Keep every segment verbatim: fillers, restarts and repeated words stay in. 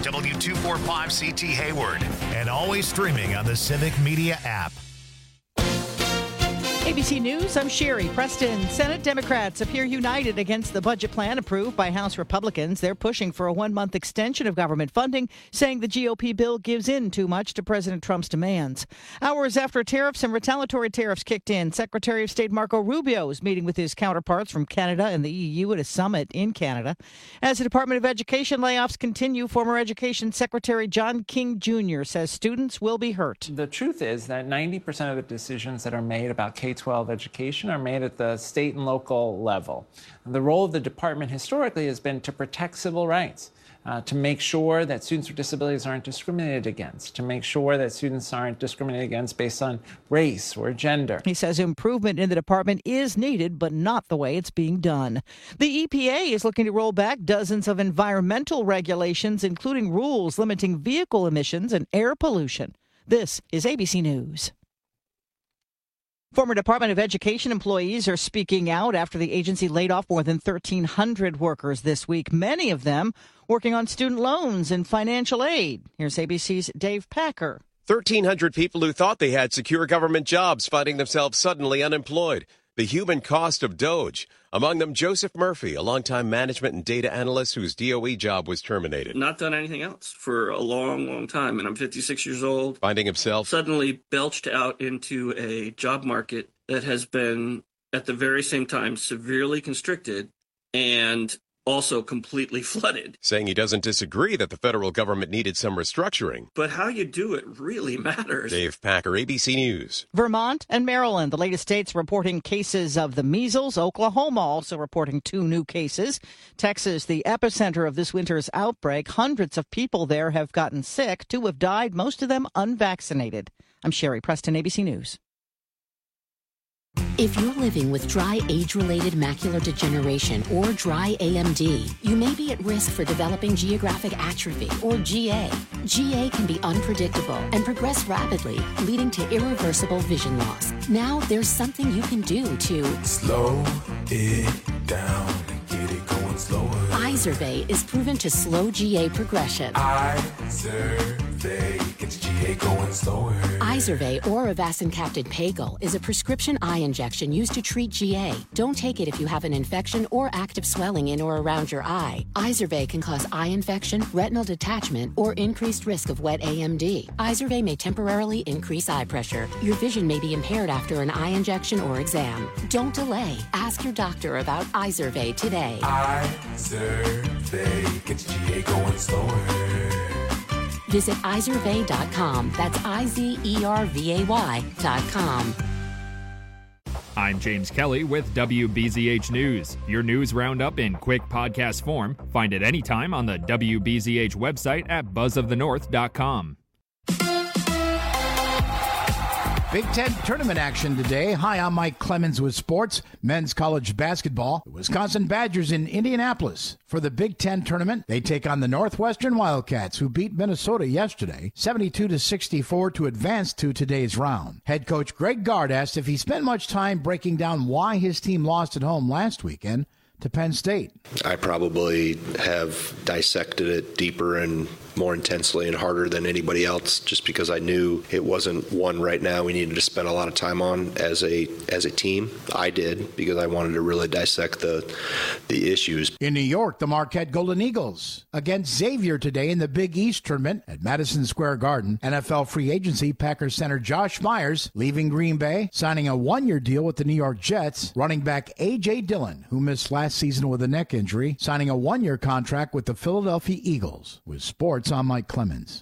W two forty-five C T Hayward, and always streaming on the Civic Media app. A B C News, I'm Sherry Preston. Senate Democrats appear united against the budget plan approved by House Republicans. They're pushing for a one-month extension of government funding, saying the G O P bill gives in too much to President Trump's demands. Hours after tariffs and retaliatory tariffs kicked in, Secretary of State Marco Rubio is meeting with his counterparts from Canada and the E U at a summit in Canada. As the Department of Education layoffs continue, former Education Secretary John King Junior says students will be hurt. The truth is that ninety percent of the decisions that are made about K twelve education are made at the state and local level. And the role of the department historically has been to protect civil rights, uh, to make sure that students with disabilities aren't discriminated against, to make sure that students aren't discriminated against based on race or gender. He says improvement in the department is needed, but not the way it's being done. The E P A is looking to roll back dozens of environmental regulations, including rules limiting vehicle emissions and air pollution. This is A B C News. Former Department of Education employees are speaking out after the agency laid off more than thirteen hundred workers this week, many of them working on student loans and financial aid. Here's A B C's Dave Packer. thirteen hundred people who thought they had secure government jobs finding themselves suddenly unemployed. The human cost of DOGE. Among them, Joseph Murphy, a longtime management and data analyst whose D O E job was terminated. Not done anything else for a long, long time, and I'm fifty-six years old. Finding himself suddenly belched out into a job market that has been, at the very same time, severely constricted and also completely flooded. Saying he doesn't disagree that the federal government needed some restructuring. But how you do it really matters. Dave Packer, A B C News. Vermont and Maryland, the latest states reporting cases of the measles. Oklahoma also reporting two new cases. Texas, the epicenter of this winter's outbreak. Hundreds of people there have gotten sick. Two have died, most of them unvaccinated. I'm Sherry Preston, A B C News. If you're living with dry age-related macular degeneration or dry A M D, you may be at risk for developing geographic atrophy or G A. G A can be unpredictable and progress rapidly, leading to irreversible vision loss. Now there's something you can do to slow it down and get it going slower. Izervay is proven to slow G A progression. Izervay gets G A going slower. Izervay or avacincaptad pagel is a prescription eye injection used to treat G A. Don't take it if you have an infection or active swelling in or around your eye. Izervay can cause eye infection, retinal detachment, or increased risk of wet A M D. Izervay may temporarily increase eye pressure. Your vision may be impaired after an eye injection or exam. Don't delay. Ask your doctor about Izervay today. Izervay gets G A going slower. Visit Izervay dot com. That's I Z E R V A Y dot com. I'm James Kelly with W B Z H News. Your news roundup in quick podcast form. Find it anytime on the W B Z H website at buzz of the north dot com. Big Ten tournament action today. Hi, I'm Mike Clemens with sports. Men's college basketball. The Wisconsin Badgers in Indianapolis for the Big Ten tournament. They take on the Northwestern Wildcats, who beat Minnesota yesterday, seventy-two to sixty-four, to advance to today's round. Head coach Greg Gard asked if he spent much time breaking down why his team lost at home last weekend to Penn State. I probably have dissected it deeper and more intensely and harder than anybody else, just because I knew it wasn't one right now we needed to spend a lot of time on as a as a team. I did, because I wanted to really dissect the the issues. In New York, the Marquette Golden Eagles against Xavier today in the Big East tournament at Madison Square Garden. N F L free agency Packers center Josh Myers leaving Green Bay, signing a one-year deal with the New York Jets. Running back A J Dillon, who missed last season with a neck injury, signing a one-year contract with the Philadelphia Eagles. With sports, I'm Mike Clemens.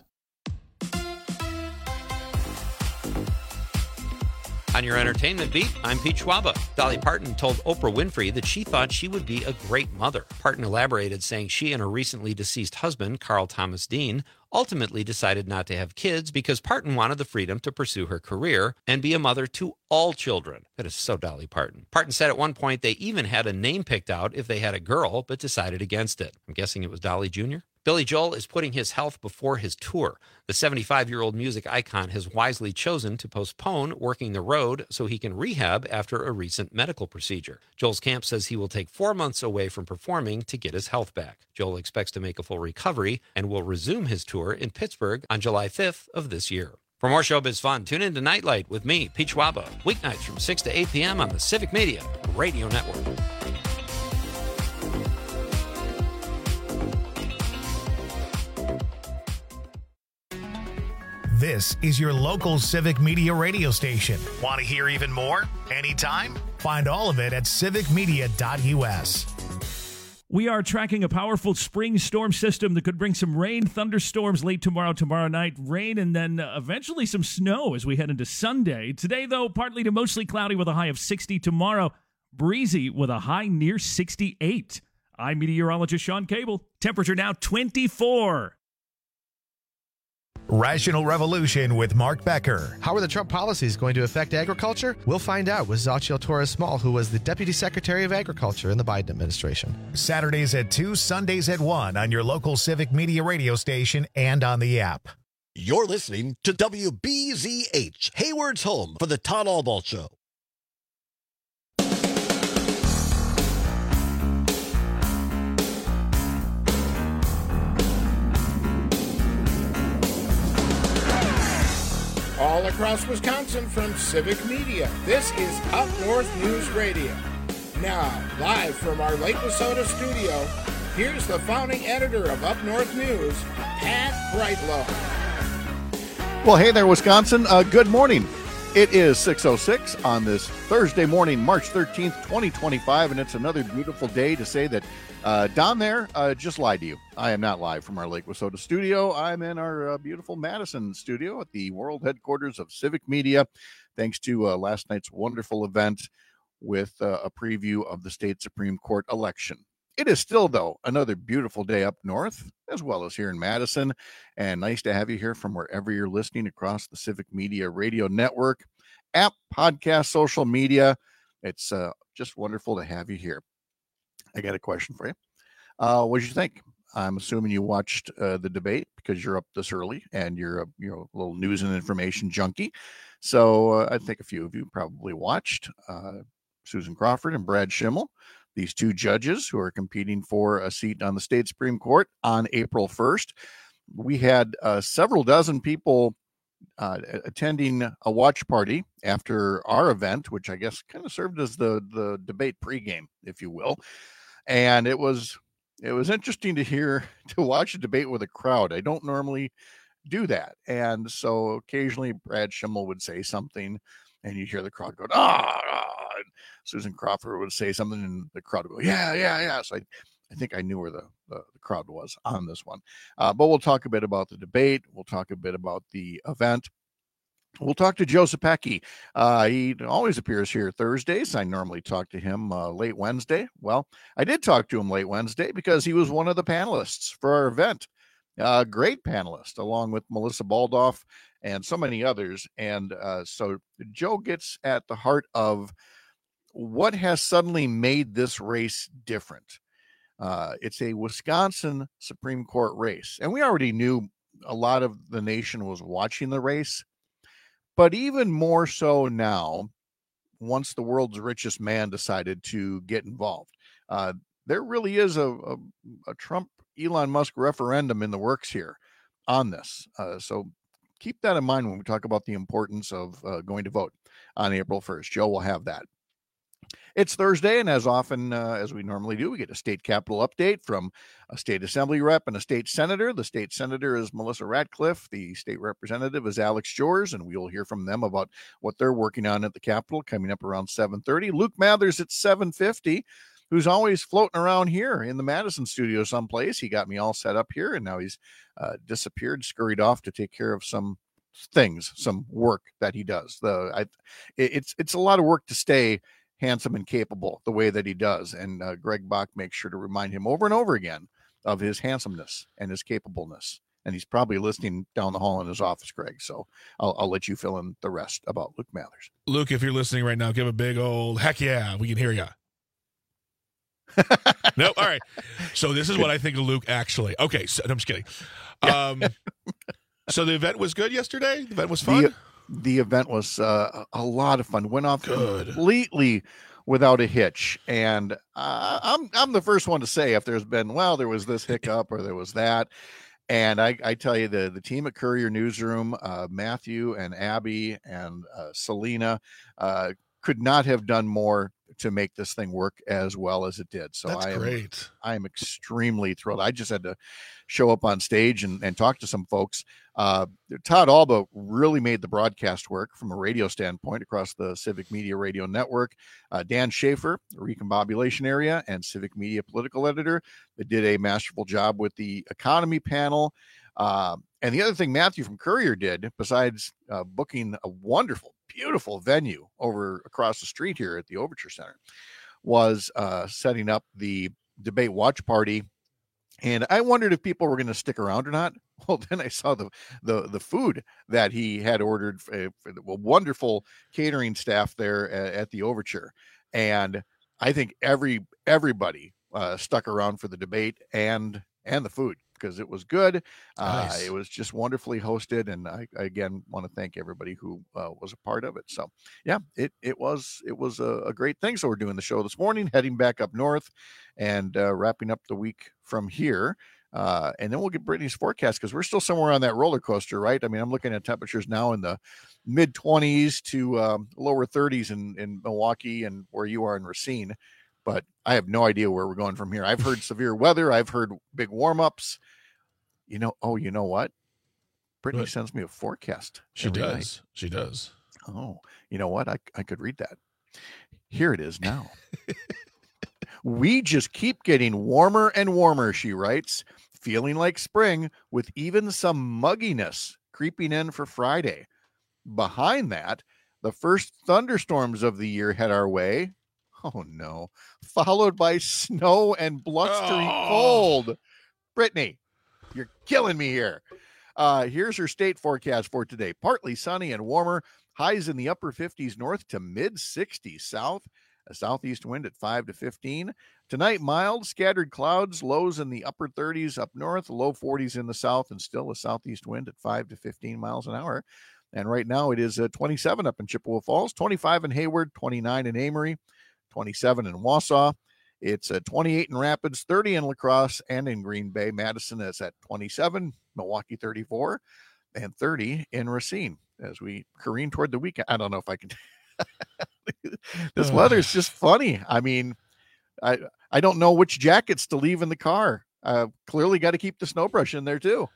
On your entertainment beat, I'm Pete Schwaba. Dolly Parton told Oprah Winfrey that she thought she would be a great mother. Parton elaborated, saying she and her recently deceased husband, Carl Thomas Dean, ultimately decided not to have kids because Parton wanted the freedom to pursue her career and be a mother to all children. That is so Dolly Parton. Parton said at one point they even had a name picked out if they had a girl, but decided against it. I'm guessing it was Dolly Junior Billy Joel is putting his health before his tour. The seventy-five-year-old music icon has wisely chosen to postpone working the road so he can rehab after a recent medical procedure. Joel's camp says he will take four months away from performing to get his health back. Joel expects to make a full recovery and will resume his tour in Pittsburgh on July fifth of this year. For more showbiz fun, tune in to Nightlight with me, Pete Schwaba, weeknights from six to eight p.m. on the Civic Media Radio Network. This is your local Civic Media radio station. Want to hear even more? Anytime? Find all of it at civic media dot u s. We are tracking a powerful spring storm system that could bring some rain, thunderstorms late tomorrow, tomorrow night, rain, and then uh, eventually some snow as we head into Sunday. Today, though, partly to mostly cloudy with a high of sixty. Tomorrow, breezy with a high near sixty-eight. I'm meteorologist Sean Cable. Temperature now twenty-four. Rational Revolution with Mark Becker. How are the Trump policies going to affect agriculture? We'll find out with Xochitl Torres-Small, who was the Deputy Secretary of Agriculture in the Biden administration. Saturdays at two, Sundays at one on your local Civic Media radio station and on the app. You're listening to W B Z H, Hayward's home for the Todd Albaugh Show. All across Wisconsin from Civic Media, this is Up North News Radio. Now, live from our Lake Wissota studio, here's the founding editor of Up North News, Pat Brightlow. Well, hey there, Wisconsin. Uh, good morning. It is six oh six on this Thursday morning, March thirteenth, twenty twenty-five, and it's another beautiful day to say that uh, down there, uh, just lied to you. I am not live from our Lake Wissota studio. I'm in our uh, beautiful Madison studio at the world headquarters of Civic Media, thanks to uh, last night's wonderful event with uh, a preview of the state Supreme Court election. It is still, though, another beautiful day up north, as well as here in Madison, and nice to have you here from wherever you're listening across the Civic Media Radio Network, app, podcast, social media. It's uh, just wonderful to have you here. I got a question for you. Uh, what did you think? I'm assuming you watched uh, the debate because you're up this early and you're a you know, little news and information junkie. So uh, I think a few of you probably watched uh, Susan Crawford and Brad Schimel, these two judges who are competing for a seat on the state Supreme Court on April first. We had uh, several dozen people uh, attending a watch party after our event, which I guess kind of served as the, the debate pregame, if you will. And it was it was interesting to hear, to watch a debate with a crowd. I don't normally do that. And so occasionally Brad Schimel would say something and you'd hear the crowd go, ah, ah. And Susan Crawford would say something and the crowd would go, yeah, yeah, yeah. So I, I think I knew where the, the, the crowd was on this one. Uh, but we'll talk a bit about the debate. We'll talk a bit about the event. We'll talk to Joe Zepecki. Uh, he always appears here Thursdays. I normally talk to him uh, late Wednesday. Well, I did talk to him late Wednesday because he was one of the panelists for our event. A uh, great panelist, along with Melissa Baldoff and so many others. And uh, so Joe gets at the heart of what has suddenly made this race different. Uh, it's a Wisconsin Supreme Court race. And we already knew a lot of the nation was watching the race. But even more so now, once the world's richest man decided to get involved, uh, there really is a, a, a Trump Elon Musk referendum in the works here on this. Uh, so keep that in mind when we talk about the importance of uh, going to vote on April first. Joe will have that. It's Thursday, and as often uh, as we normally do, we get a state capitol update from a state assembly rep and a state senator. The state senator is Melissa Ratcliffe. The state representative is Alex Jors, and we'll hear from them about what they're working on at the Capitol coming up around seven thirty. Luke Mathers at seven fifty, who's always floating around here in the Madison studio someplace. He got me all set up here, and now he's uh, disappeared, scurried off to take care of some things, some work that he does. The I, it's it's a lot of work to stay handsome and capable the way that he does. And uh, Greg Bach makes sure to remind him over and over again of his handsomeness and his capableness. And he's probably listening down the hall in his office, Greg. So I'll, I'll let you fill in the rest about Luke Mathers. Luke, if you're listening right now, give a big old heck yeah. We can hear you. No, all right. So this is what I think of Luke actually. Okay, so, I'm just kidding. Um, so the event was good yesterday? The event was fun? The, the event was uh, a lot of fun. Went off good. completely without a hitch. And uh, I'm I'm the first one to say if there's been, well, there was this hiccup or there was that. And I, I tell you, the, the team at Courier Newsroom, uh, Matthew and Abby and uh, Selena, uh, could not have done more to make this thing work as well as it did. So That's I am, great. I am extremely thrilled. I just had to show up on stage and, and talk to some folks. Uh, Todd Alba really made the broadcast work from a radio standpoint across the Civic Media Radio Network. Uh, Dan Schaefer, Recombobulation Area and Civic Media Political Editor, that did a masterful job with the economy panel. Uh, and the other thing Matthew from Courier did, besides uh, booking a wonderful, beautiful venue over across the street here at the Overture Center, was uh, setting up the debate watch party. And I wondered if people were going to stick around or not. Well, then I saw the the the food that he had ordered for, for the wonderful catering staff there at, at the Overture, and I think every everybody uh, stuck around for the debate and and the food because it was good. Uh, Nice. It was just wonderfully hosted, and I, I again want to thank everybody who uh, was a part of it. So yeah, it it was it was a, a great thing. So we're doing the show this morning, heading back up north, and uh, wrapping up the week from here. Uh, and then we'll get Brittany's forecast because we're still somewhere on that roller coaster, right? I mean, I'm looking at temperatures now in the mid twenties to um, lower thirties in, in Milwaukee and where you are in Racine. But I have no idea where we're going from here. I've heard severe weather. I've heard big warm-ups. You know, oh, you know what? Brittany What? sends me a forecast. She every does. night. She does. Oh, you know what? I, I could read that. Here it is now. We just keep getting warmer and warmer, she writes, feeling like spring with even some mugginess creeping in for Friday. Behind that, the first thunderstorms of the year head our way. Oh, no. Followed by snow and blustery Oh. cold. Brittany, you're killing me here. Uh, here's her state forecast for today. Partly sunny and warmer. Highs in the upper fifties north to mid sixties south. A southeast wind at five to fifteen. Tonight, mild, scattered clouds, lows in the upper thirties up north, low forties in the south, and still a southeast wind at five to fifteen miles an hour. And right now it is uh, twenty-seven up in Chippewa Falls, twenty-five in Hayward, twenty-nine in Amory, twenty-seven in Wausau. It's uh, twenty-eight in Rapids, thirty in La Crosse, and in Green Bay. Madison is at twenty-seven, Milwaukee thirty-four, and thirty in Racine as we careen toward the weekend. I don't know if I can... This weather is just funny. I mean, I I don't know which jackets to leave in the car. Uh, clearly got to keep the snow brush in there too.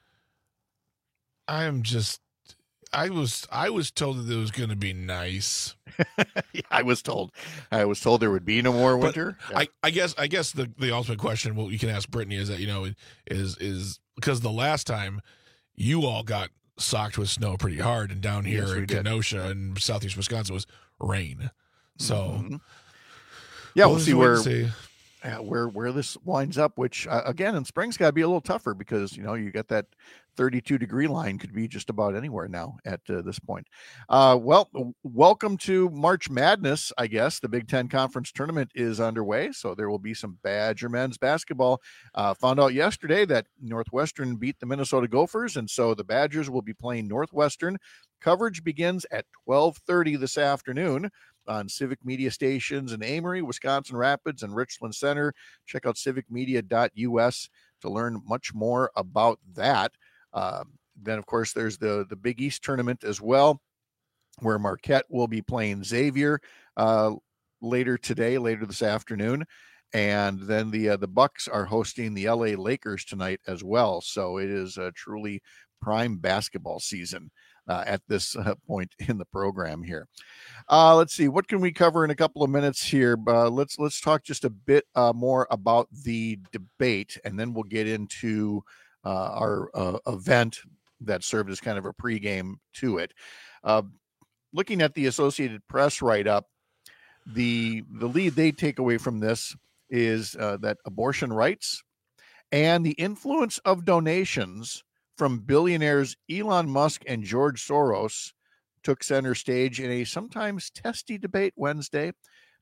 I am just. I was. I was told that it was going to be nice. Yeah, I was told. I was told there would be no more winter. But I, I guess. I guess the, the ultimate question, what you can ask Brittany, is that you know is is because the last time you all got socked with snow pretty hard, and down here Yes, we in did. Kenosha and southeast Wisconsin was rain. So Mhm. Yeah, we'll, just see wait where and see. uh, where where this winds up. Which uh, again, in spring's got to be a little tougher because you know you got that thirty-two degree line could be just about anywhere now at uh, this point. Uh, well, w- welcome to March Madness. I guess the Big Ten Conference Tournament is underway, so there will be some Badger men's basketball. Uh, found out yesterday that Northwestern beat the Minnesota Gophers, and so the Badgers will be playing Northwestern. Coverage begins at twelve thirty this afternoon on Civic Media stations in Amory, Wisconsin Rapids, and Richland Center. Check out civic media dot U S to learn much more about that. Uh, then, of course, there's the, the Big East tournament as well, where Marquette will be playing Xavier uh, later today, later this afternoon. And then the uh, the Bucks are hosting the L A Lakers tonight as well. So it is a truly prime basketball season uh, at this uh, point in the program here. Uh, let's see, what can we cover in a couple of minutes here? Uh, let's let's talk just a bit uh, more about the debate, and then we'll get into uh, our uh, event that served as kind of a pregame to it. Uh, looking at the Associated Press write-up, the the lead they take away from this is uh, that abortion rights and the influence of donations from billionaires Elon Musk and George Soros took center stage in a sometimes testy debate Wednesday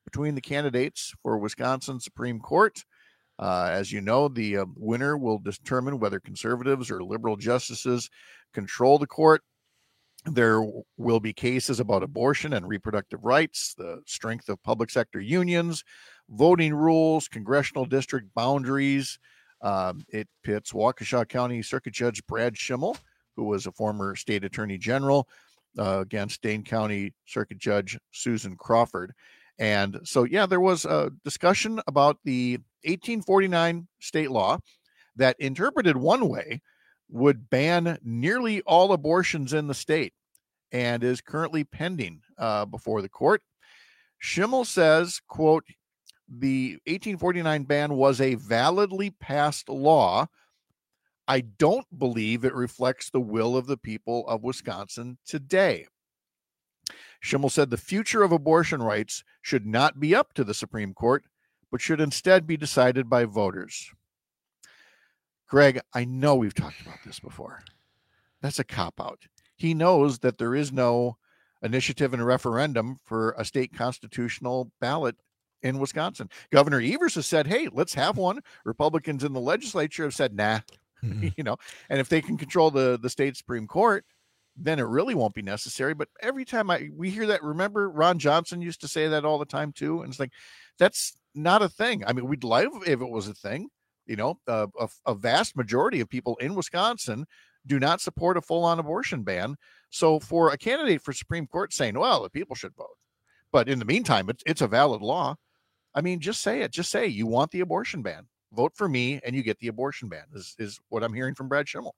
between the candidates for Wisconsin Supreme Court. Uh, as you know, the uh, winner will determine whether conservatives or liberal justices control the court. There will be cases about abortion and reproductive rights, the strength of public sector unions, voting rules, congressional district boundaries. Um, it pits Waukesha County Circuit Judge Brad Schimmel, who was a former state attorney general, uh, against Dane County Circuit Judge Susan Crawford. And so, yeah, there was a discussion about the eighteen forty-nine state law that, interpreted one way, would ban nearly all abortions in the state and is currently pending uh, before the court. Schimmel says, quote, the eighteen forty-nine ban was a validly passed law. I don't believe it reflects the will of the people of Wisconsin today. Schimmel said the future of abortion rights should not be up to the Supreme Court, but should instead be decided by voters. Greg, I know we've talked about this before. That's a cop-out. He knows that there is no initiative and referendum for a state constitutional ballot in Wisconsin. Governor Evers has said, hey, let's have one. Republicans in the legislature have said, nah, mm-hmm. you know, and if they can control the, the state Supreme Court, then it really won't be necessary. But every time I we hear that, remember Ron Johnson used to say that all the time too. And it's like, that's not a thing. I mean, we'd love if it was a thing. You know, uh, a, a vast majority of people in Wisconsin do not support a full-on abortion ban. So for a candidate for Supreme Court saying, well, the people should vote, but in the meantime, it's, it's a valid law. I mean, just say it. Just say you want the abortion ban. Vote for me and you get the abortion ban is, is what I'm hearing from Brad Schimmel.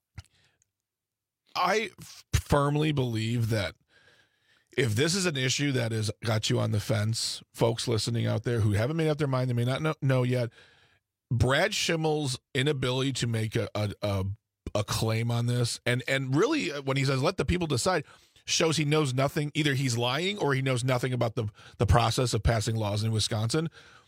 I f- firmly believe that if this is an issue that has got you on the fence, folks listening out there who haven't made up their mind, they may not know, know yet, Brad Schimmel's inability to make a, a, a, a claim on this, and, and really when he says let the people decide, shows he knows nothing. Either he's lying or he knows nothing about the, the process of passing laws in Wisconsin.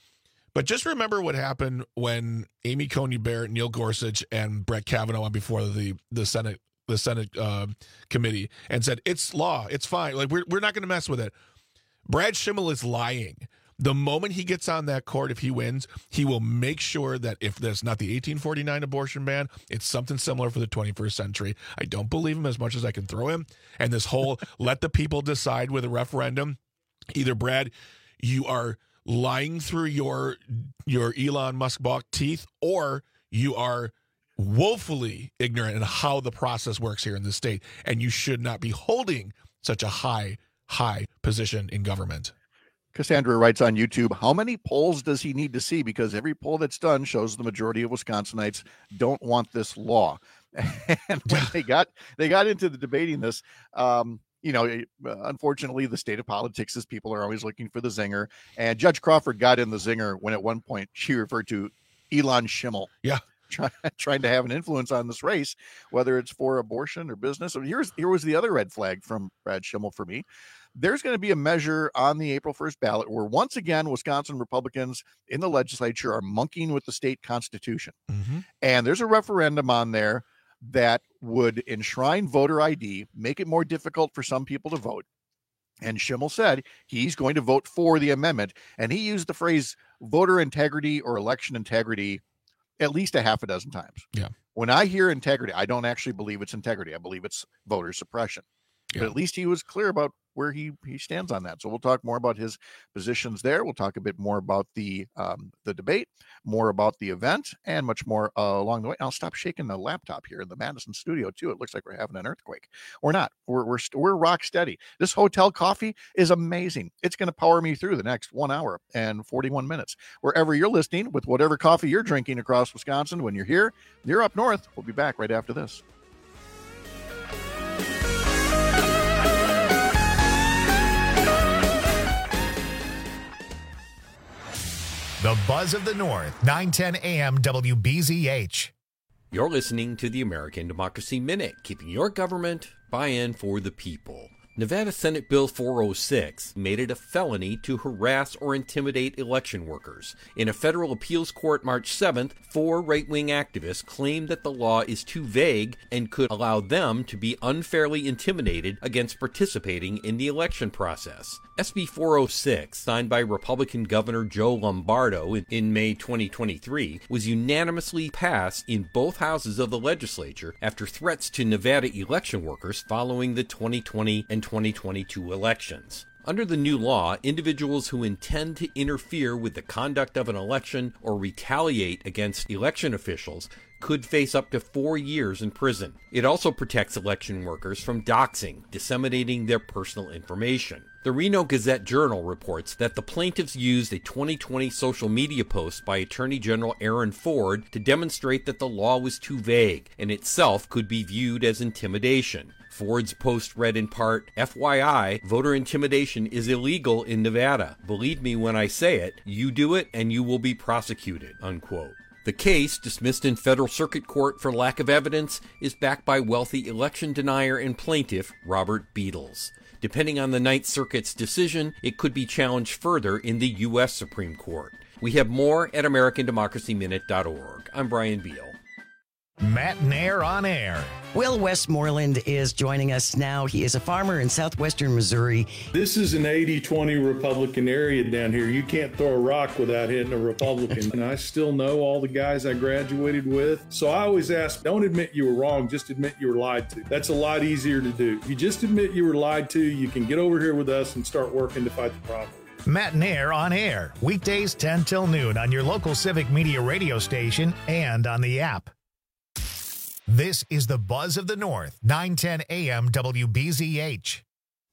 But just remember what happened when Amy Coney Barrett, Neil Gorsuch, and Brett Kavanaugh went before the, the Senate the Senate uh, committee and said, it's law, it's fine. Like, we're, we're not going to mess with it. Brad Schimmel is lying. The moment he gets on that court, if he wins, he will make sure that if there's not the eighteen forty-nine abortion ban, it's something similar for the twenty-first century. I don't believe him as much as I can throw him. And this whole let the people decide with a referendum, either, Brad, you are lying through your, your Elon Musk bought teeth, or you are woefully ignorant in how the process works here in the state, and you should not be holding such a high, high position in government. Cassandra writes on YouTube, how many polls does he need to see? Because every poll that's done shows the majority of Wisconsinites don't want this law. And when they got they got into the debating this, um, you know, unfortunately, the state of politics is people are always looking for the zinger. And Judge Crawford got in the zinger when at one point she referred to Elon Schimmel. Yeah. Try, trying to have an influence on this race, whether it's for abortion or business. So here's here was the other red flag from Brad Schimmel for me. There's going to be a measure on the April first ballot where once again Wisconsin Republicans in the legislature are monkeying with the state constitution. Mm-hmm. And there's a referendum on there that would enshrine voter I D, make it more difficult for some people to vote. And Schimmel said he's going to vote for the amendment. And he used the phrase voter integrity or election integrity at least a half a dozen times. Yeah. When I hear integrity, I don't actually believe it's integrity. I believe it's voter suppression. Yeah. But at least he was clear about where he, he stands on that. So we'll talk more about his positions there. We'll talk a bit more about the um, the debate, more about the event, and much more uh, along the way. I'll stop shaking the laptop here in the Madison studio too. It looks like we're having an earthquake. We're not. We're we're we're rock steady. This hotel coffee is amazing. It's going to power me through the next one hour and forty-one minutes. Wherever you're listening, with whatever coffee you're drinking across Wisconsin, when you're here, you're up north. We'll be back right after this. The Buzz of the North, nine ten A M W B Z H. You're listening to the American Democracy Minute, keeping your government buy-in for the people. Nevada Senate Bill four oh six made it a felony to harass or intimidate election workers. In a federal appeals court March seventh, four right-wing activists claimed that the law is too vague and could allow them to be unfairly intimidated against participating in the election process. S B four oh six, signed by Republican Governor Joe Lombardo in, in May twenty twenty-three, was unanimously passed in both houses of the legislature after threats to Nevada election workers following the twenty twenty and twenty twenty-two elections. Under the new law, individuals who intend to interfere with the conduct of an election or retaliate against election officials could face up to four years in prison. It also protects election workers from doxing, disseminating their personal information. The Reno Gazette-Journal reports that the plaintiffs used a twenty twenty social media post by Attorney General Aaron Ford to demonstrate that the law was too vague and itself could be viewed as intimidation. Ford's post read in part, F Y I, voter intimidation is illegal in Nevada. Believe me when I say it, you do it and you will be prosecuted, unquote. The case, dismissed in federal circuit court for lack of evidence, is backed by wealthy election denier and plaintiff Robert Beadles. Depending on the Ninth Circuit's decision, it could be challenged further in the U S Supreme Court. We have more at American Democracy Minute dot org. I'm Brian Beal. Matt Nair on air. Will Westmoreland is joining us now. He is a farmer in southwestern Missouri. This is an eighty twenty Republican area down here. You can't throw a rock without hitting a Republican. And I still know all the guys I graduated with. So I always ask, don't admit you were wrong, just admit you were lied to. That's a lot easier to do. If you just admit you were lied to, you can get over here with us and start working to fight the problem. Matt Nair on air, weekdays ten till noon on your local Civic Media radio station and on the app. This is the Buzz of the North, nine ten A M W B Z H.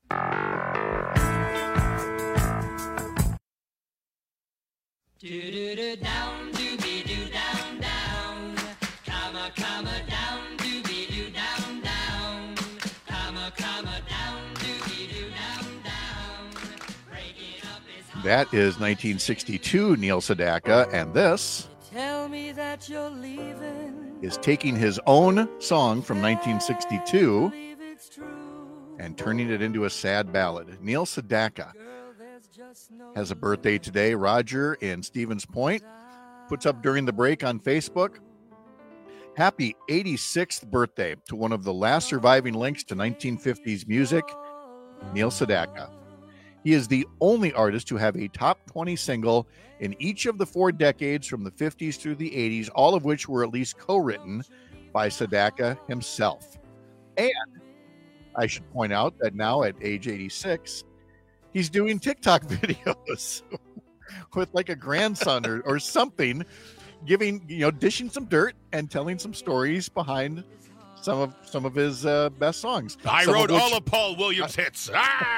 Do-do-do down, do-be-do down, down. Comma, comma, down, do-be-do down, down. Comma, comma, down, do-be-do down, down. Break it up is That is nineteen sixty-two Neil Sedaka, and this tell me that you're leaving. is taking his own song from nineteen sixty-two and turning it into a sad ballad. Neil Sedaka has a birthday today. Roger in Stevens Point puts up during the break on Facebook, happy eighty-sixth birthday to one of the last surviving links to nineteen fifties music, Neil Sedaka. He is the only artist to have a top twenty single in each of the four decades from the fifties through the eighties, all of which were at least co-written by Sedaka himself. And I should point out that now at age eighty-six, he's doing TikTok videos with like a grandson or, or something, giving, you know, dishing some dirt and telling some stories behind some of some of his uh, best songs. I some wrote of which, all of Paul Williams' hits.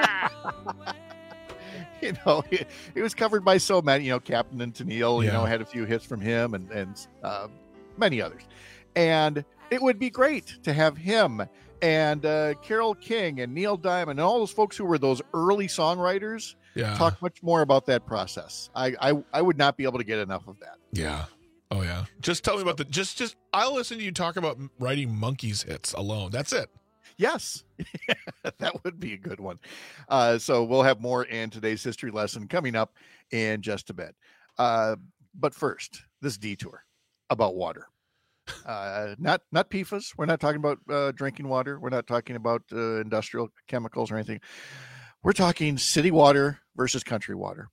Ah! You know, it, it was covered by so many, you know, Captain and Tennille, you Yeah. know, had a few hits from him and, and uh, many others. And it would be great to have him and uh, Carole King and Neil Diamond and all those folks who were those early songwriters Yeah. talk much more about that process. I, I, I would not be able to get enough of that. Yeah. Oh, yeah. Just tell me about the, just, just, I'll listen to you talk about writing Monkees hits alone. That's it. Yes, that would be a good one. Uh, so we'll have more in today's history lesson coming up in just a bit. Uh, but first, this detour about water. Uh, not not P F A S. We're not talking about uh, drinking water. We're not talking about uh, industrial chemicals or anything. We're talking city water versus country water.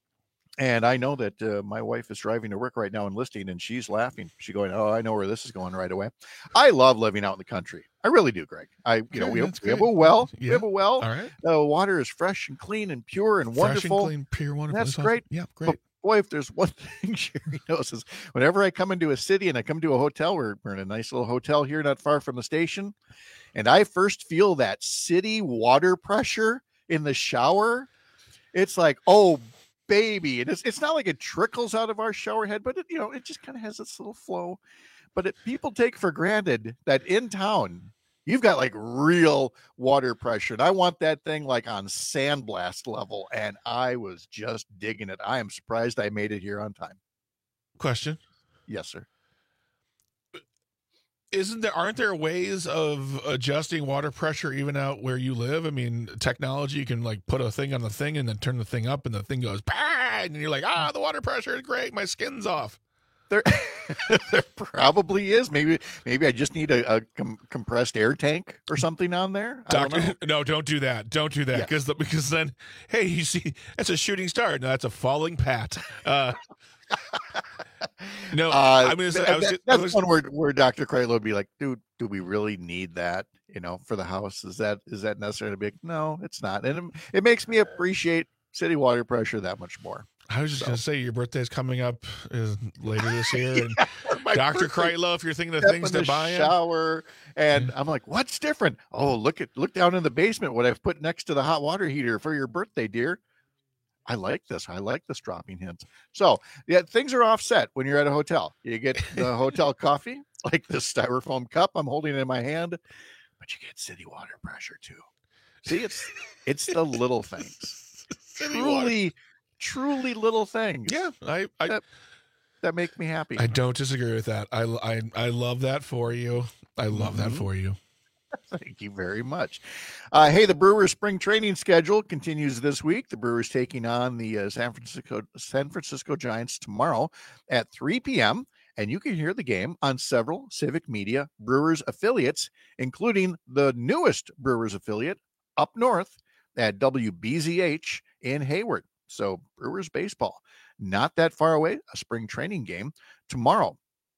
And I know that uh, my wife is driving to work right now and listening, and she's laughing. She's going, "Oh, I know where this is going right away." I love living out in the country. I really do, Greg. I, you know, Good, we have, that's we have good. a well. Yeah. We have a well. All right. The water is fresh and clean and pure and Fresh wonderful. and clean, pure, wonderful. That's awesome. great. Yeah, great. But boy, if there's one thing Sherry knows is whenever I come into a city and I come to a hotel, we're, we're in a nice little hotel here, not far from the station, and I first feel that city water pressure in the shower, it's like, oh, baby. And it's, it's not like it trickles out of our shower head, but it, you know, it just kind of has this little flow. But it, people take for granted that in town, you've got like real water pressure. And I want that thing like on sandblast level. And I was just digging it. I am surprised I made it here on time. Question. Yes, sir. isn't there? Aren't there ways of adjusting water pressure even out where you live? I mean, technology, you can like put a thing on the thing and then turn the thing up, and the thing goes, and you're like, ah, the water pressure is great. My skin's off. There, there probably is. Maybe, maybe I just need a, a com- compressed air tank or something on there. I Doctor, don't know. no, don't do that. Don't do that Yeah. because because then, hey, you see, that's a shooting star. No, that's a falling pat. Uh, no, Uh, I mean, th- I was, that- just- I that's was one where where Doctor Kreitlow would be like, "Dude, do we really need that? You know, for the house? Is that is that necessary to be? Like, no, it's not." And it, it makes me appreciate city water pressure that much more. I was just So. going to say your birthday's coming up uh, later this year, and My Doctor birthday, Kreitlow, if you're thinking of step things in to the buy, him, shower, and I'm like, "What's different? Oh, look at look down in the basement. What I've put next to the hot water heater for your birthday, dear." I like this. I like this dropping hints. So yeah, things are offset when you're at a hotel. You get the hotel coffee, like this styrofoam cup I'm holding in my hand, but you get city water pressure too. See, it's it's the little things. City water. truly, truly little things. yeah, I, I that, that make me happy. I don't disagree with that. I, I, I love that for you. I love that Mhm. for you. Thank you very much. Uh, hey, the Brewers spring training schedule continues this week. The Brewers taking on the uh, San Francisco San Francisco Giants tomorrow at three p.m. And you can hear the game on several Civic Media Brewers affiliates, including the newest Brewers affiliate up north at W B Z H in Hayward. So Brewers baseball, not that far away, a spring training game tomorrow.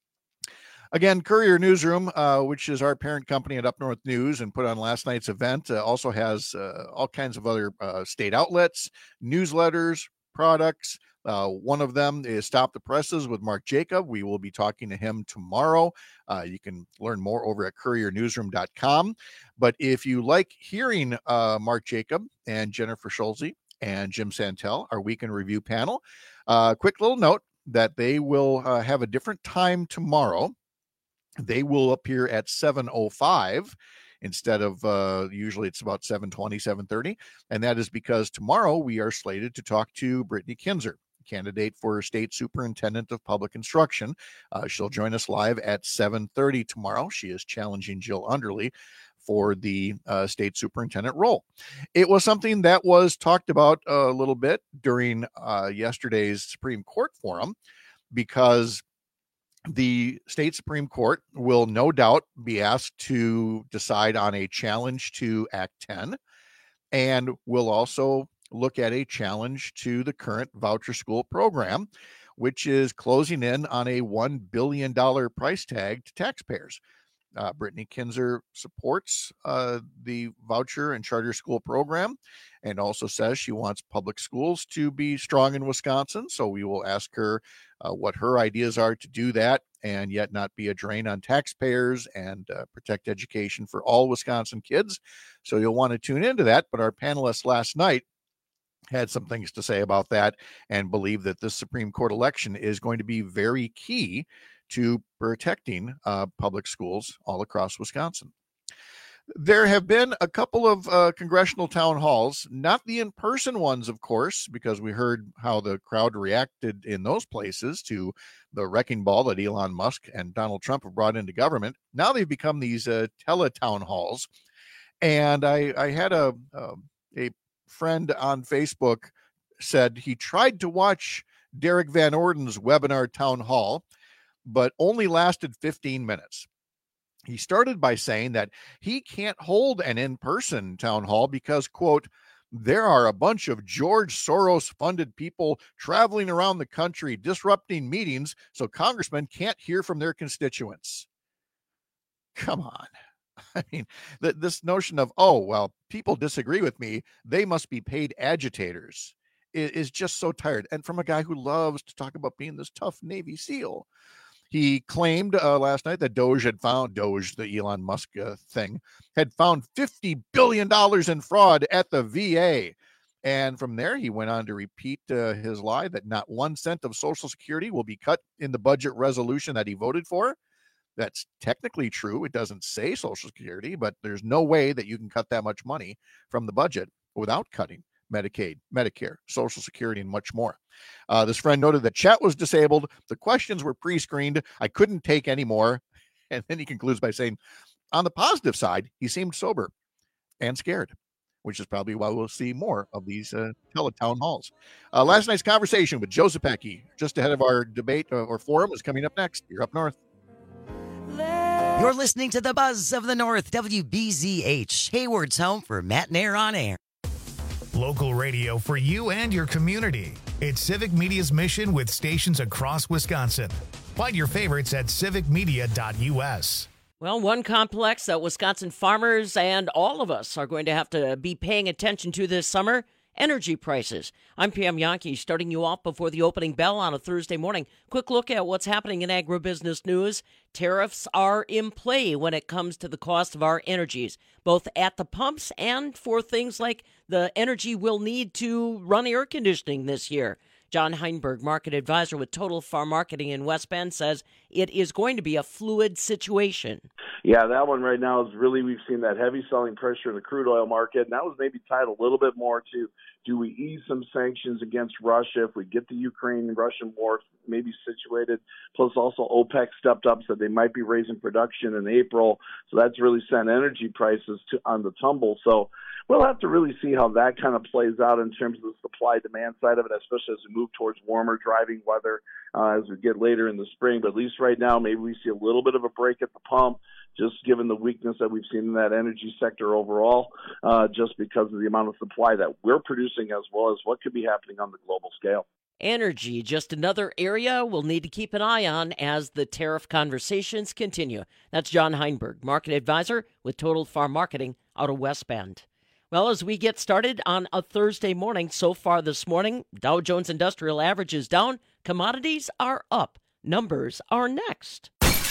Again, Courier Newsroom, uh, which is our parent company at Up North News and put on last night's event, uh, also has uh, all kinds of other uh, state outlets, newsletters, products. Uh, one of them is Stop the Presses with Mark Jacob. We will be talking to him tomorrow. Uh, you can learn more over at courier newsroom dot com. But if you like hearing uh, Mark Jacob and Jennifer Schulze and Jim Santel, our weekend review panel, uh, quick little note that they will uh, have a different time tomorrow. They will appear at seven oh five instead of uh, usually it's about seven twenty, seven thirty. And that is because tomorrow we are slated to talk to Brittany Kinzer, candidate for State Superintendent of Public Instruction. Uh, she'll join us live at seven thirty tomorrow. She is challenging Jill Underly for the uh, state superintendent role. It was something that was talked about a little bit during uh, yesterday's Supreme Court forum because the state Supreme Court will no doubt be asked to decide on a challenge to Act ten and will also look at a challenge to the current voucher school program, which is closing in on a one billion dollars price tag to taxpayers. Uh, Brittany Kinzer supports uh, the voucher and charter school program and also says she wants public schools to be strong in Wisconsin. So we will ask her uh, what her ideas are to do that and yet not be a drain on taxpayers and uh, protect education for all Wisconsin kids. So you'll want to tune into that. But our panelists last night had some things to say about that and believe that this Supreme Court election is going to be very key to protecting uh, public schools all across Wisconsin. There have been a couple of uh, congressional town halls, not the in-person ones, of course, because we heard how the crowd reacted in those places to the wrecking ball that Elon Musk and Donald Trump have brought into government. Now they've become these uh, tele-town halls. And I, I had a, a, a friend on Facebook said he tried to watch Derek Van Orden's webinar town hall, but only lasted fifteen minutes. He started by saying that he can't hold an in-person town hall because, quote, there are a bunch of George Soros-funded people traveling around the country disrupting meetings so congressmen can't hear from their constituents. Come on. I mean, th- this notion of, oh, well, people disagree with me, they must be paid agitators, is, is just so tired. And from a guy who loves to talk about being this tough Navy SEAL. He claimed uh, last night that Doge had found, Doge, the Elon Musk uh, thing, had found fifty billion dollars in fraud at the V A. And from there, he went on to repeat uh, his lie that not one cent of Social Security will be cut in the budget resolution that he voted for. That's technically true. It doesn't say Social Security, but there's no way that you can cut that much money from the budget without cutting Medicaid, Medicare, Social Security, and much more. Uh, this friend noted that chat was disabled. The questions were pre-screened. I couldn't take any more. And then he concludes by saying, on the positive side, he seemed sober and scared, which is probably why we'll see more of these uh, teletown halls. Uh, last night's conversation with Joe Zepecki, just ahead of our debate uh, or forum, is coming up next. You're up north. You're listening to the Buzz of the North, W B Z H, Hayward's home for Matt and Air on Air. Local radio for you and your community. It's Civic Media's mission with stations across Wisconsin. Find your favorites at civic media dot u s. Well, one complex that Wisconsin farmers and all of us are going to have to be paying attention to this summer, energy prices. I'm Pam Yankee, starting you off before the opening bell on a Thursday morning. Quick look at what's happening in agribusiness news. Tariffs are in play when it comes to the cost of our energies, both at the pumps and for things like the energy we'll need to run air conditioning this year. John Heinberg, market advisor with Total Farm Marketing in West Bend, says it is going to be a fluid situation. Yeah, that one right now is really, we've seen that heavy selling pressure in the crude oil market, and that was maybe tied a little bit more to, do we ease some sanctions against Russia if we get the Ukraine-Russian war maybe situated? Plus also OPEC stepped up, said they might be raising production in April, so that's really sent energy prices to on the tumble. So we'll have to really see how that kind of plays out in terms of the supply-demand side of it, especially as we move towards warmer driving weather uh, as we get later in the spring. But at least right now, maybe we see a little bit of a break at the pump, just given the weakness that we've seen in that energy sector overall, uh, just because of the amount of supply that we're producing as well as what could be happening on the global scale. Energy, just another area we'll need to keep an eye on as the tariff conversations continue. That's John Heinberg, market advisor with Total Farm Marketing out of West Bend. Well, as we get started on a Thursday morning, so far this morning, Dow Jones Industrial Average is down. Commodities are up. Numbers are next.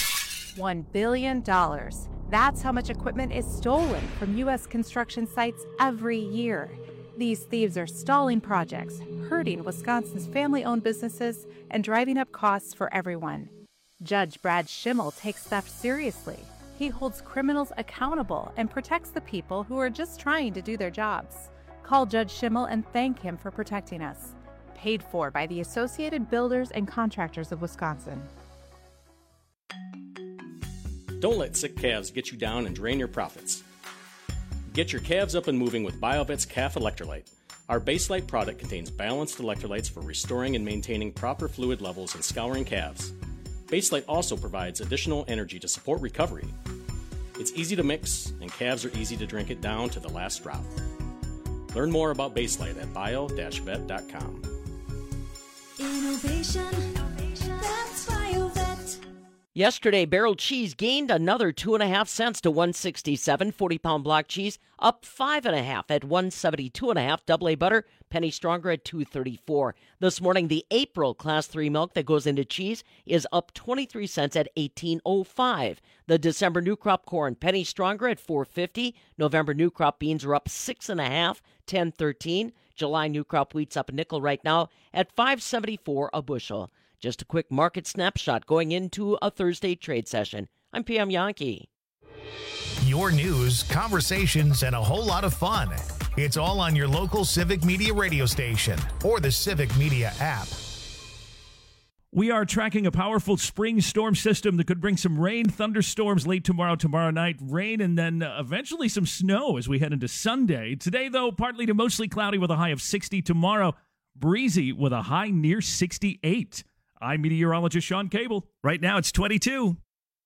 one billion dollars. That's how much equipment is stolen from U S construction sites every year. These thieves are stalling projects, hurting Wisconsin's family-owned businesses, and driving up costs for everyone. Judge Brad Schimmel takes theft seriously. He holds criminals accountable and protects the people who are just trying to do their jobs. Call Judge Schimmel and thank him for protecting us. Paid for by the Associated Builders and Contractors of Wisconsin. Don't let sick calves get you down and drain your profits. Get your calves up and moving with BioVet's Calf Electrolyte. Our Baselite product contains balanced electrolytes for restoring and maintaining proper fluid levels and scouring calves. Baselite also provides additional energy to support recovery. It's easy to mix, and calves are easy to drink it down to the last drop. Learn more about Baselite at bio dash vet dot com. Innovation, that's BioVet. Yesterday, barrel cheese gained another two and a half cents to one sixty-seven. forty-pound block cheese up five and a half at one seventy-two and a half. Double A butter, penny stronger at two thirty-four. This morning, the April Class three milk that goes into cheese is up twenty-three cents at eighteen oh five. The December new crop corn, penny stronger at four fifty. November new crop beans are up six and a half, ten thirteen. July new crop wheat's up a nickel right now at five seventy-four a bushel. Just a quick market snapshot going into a Thursday trade session. I'm Pam Yankee. Your news, conversations, and a whole lot of fun. It's all on your local Civic Media radio station or the Civic Media app. We are tracking a powerful spring storm system that could bring some rain, thunderstorms late tomorrow, tomorrow night, rain, and then uh, eventually some snow as we head into Sunday. Today, though, partly to mostly cloudy with a high of sixty. Tomorrow, breezy with a high near sixty-eight. I'm meteorologist Sean Cable. Right now, it's twenty-two.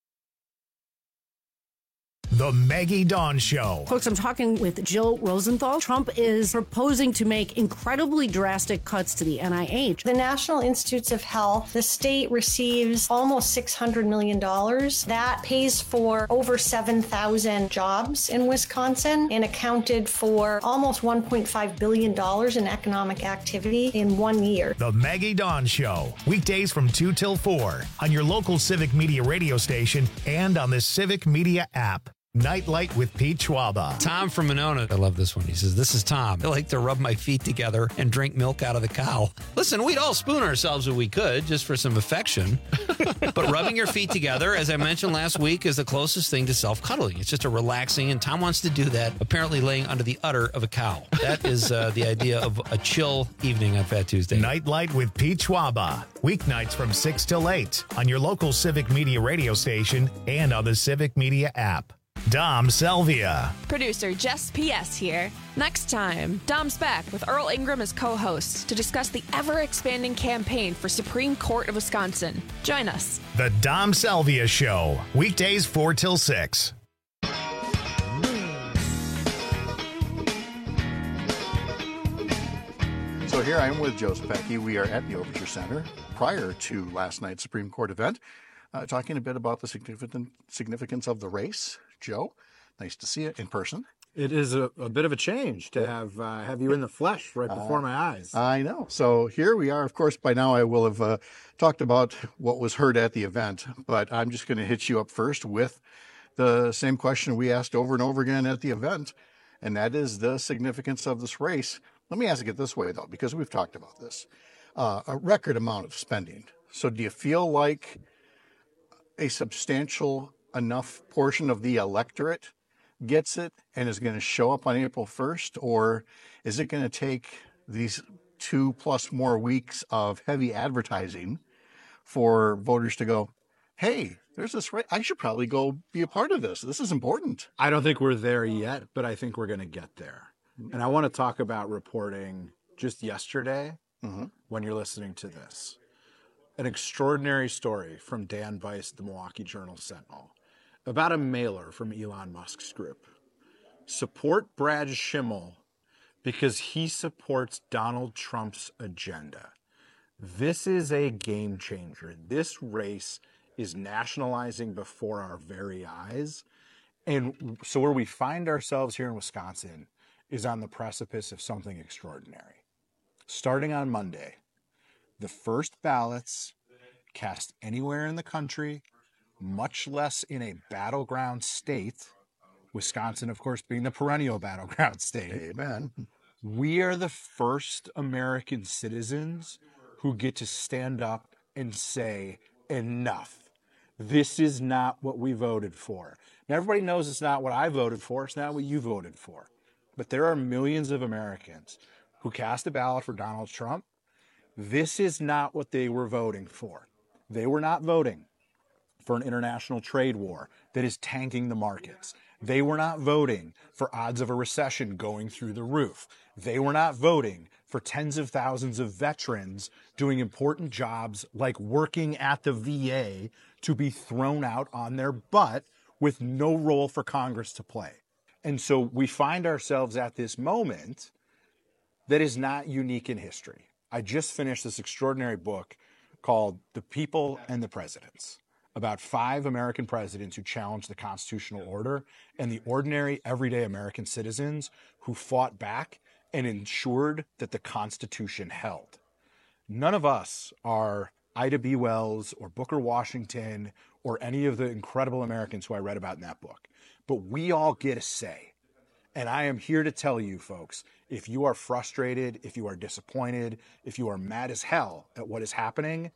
The Maggie Dawn Show. Folks, I'm talking with Jill Rosenthal. Trump is proposing to make incredibly drastic cuts to the N I H. The National Institutes of Health, the state receives almost six hundred million dollars. That pays for over seven thousand jobs in Wisconsin and accounted for almost one point five billion dollars in economic activity in one year. The Maggie Dawn Show. Weekdays from two till four on your local Civic Media radio station and on the Civic Media app. Nightlight with Pete Schwaba. Tom from Monona. I love this one. He says, this is Tom. I like to rub my feet together and drink milk out of the cow. Listen, we'd all spoon ourselves if we could, just for some affection. But rubbing your feet together, as I mentioned last week, is the closest thing to self-cuddling. It's just a relaxing, and Tom wants to do that, apparently laying under the udder of a cow. That is uh, the idea of a chill evening on Fat Tuesday. Nightlight with Pete Schwaba. Weeknights from six till eight on your local Civic Media radio station and on the Civic Media app. Dom Selvia. Producer Jess P S here. Next time, Dom's back with Earl Ingram as co-host to discuss the ever-expanding campaign for Supreme Court of Wisconsin. Join us. The Dom Selvia Show. Weekdays four till six. So here I am with Joe Specchi. We are at the Overture Center prior to last night's Supreme Court event, uh, talking a bit about the significant significance of the race. Joe, nice to see you in person. It is a, a bit of a change to have uh, have you in the flesh right before uh, my eyes. I know. So here we are. Of course, by now I will have uh, talked about what was heard at the event, but I'm just going to hit you up first with the same question we asked over and over again at the event, and that is the significance of this race. Let me ask it this way, though, because we've talked about this. Uh, a record amount of spending. So do you feel like a substantial enough portion of the electorate gets it and is going to show up on April first, or is it going to take these two plus more weeks of heavy advertising for voters to go, hey, there's this right, I should probably go be a part of this. This is important. I don't think we're there yet, but I think we're going to get there. And I want to talk about reporting just yesterday mm-hmm. when you're listening to this. An extraordinary story from Dan Weiss, the Milwaukee Journal-Sentinel, about a mailer from Elon Musk's group. Support Brad Schimmel because he supports Donald Trump's agenda. This is a game changer. This race is nationalizing before our very eyes. And so where we find ourselves here in Wisconsin is on the precipice of something extraordinary. Starting on Monday, the first ballots cast anywhere in the country, much less in a battleground state, Wisconsin, of course, being the perennial battleground state. Amen. We are the first American citizens who get to stand up and say, enough. This is not what we voted for. Now, everybody knows it's not what I voted for. It's not what you voted for. But there are millions of Americans who cast a ballot for Donald Trump. This is not what they were voting for. They were not voting for an international trade war that is tanking the markets. They were not voting for odds of a recession going through the roof. They were not voting for tens of thousands of veterans doing important jobs like working at the V A to be thrown out on their butt with no role for Congress to play. And so we find ourselves at this moment that is not unique in history. I just finished this extraordinary book called The People and the Presidents, about five American presidents who challenged the constitutional order and the ordinary, everyday American citizens who fought back and ensured that the Constitution held. None of us are Ida B. Wells or Booker Washington or any of the incredible Americans who I read about in that book, but we all get a say. And I am here to tell you, folks, if you are frustrated, if you are disappointed, if you are mad as hell at what is happening,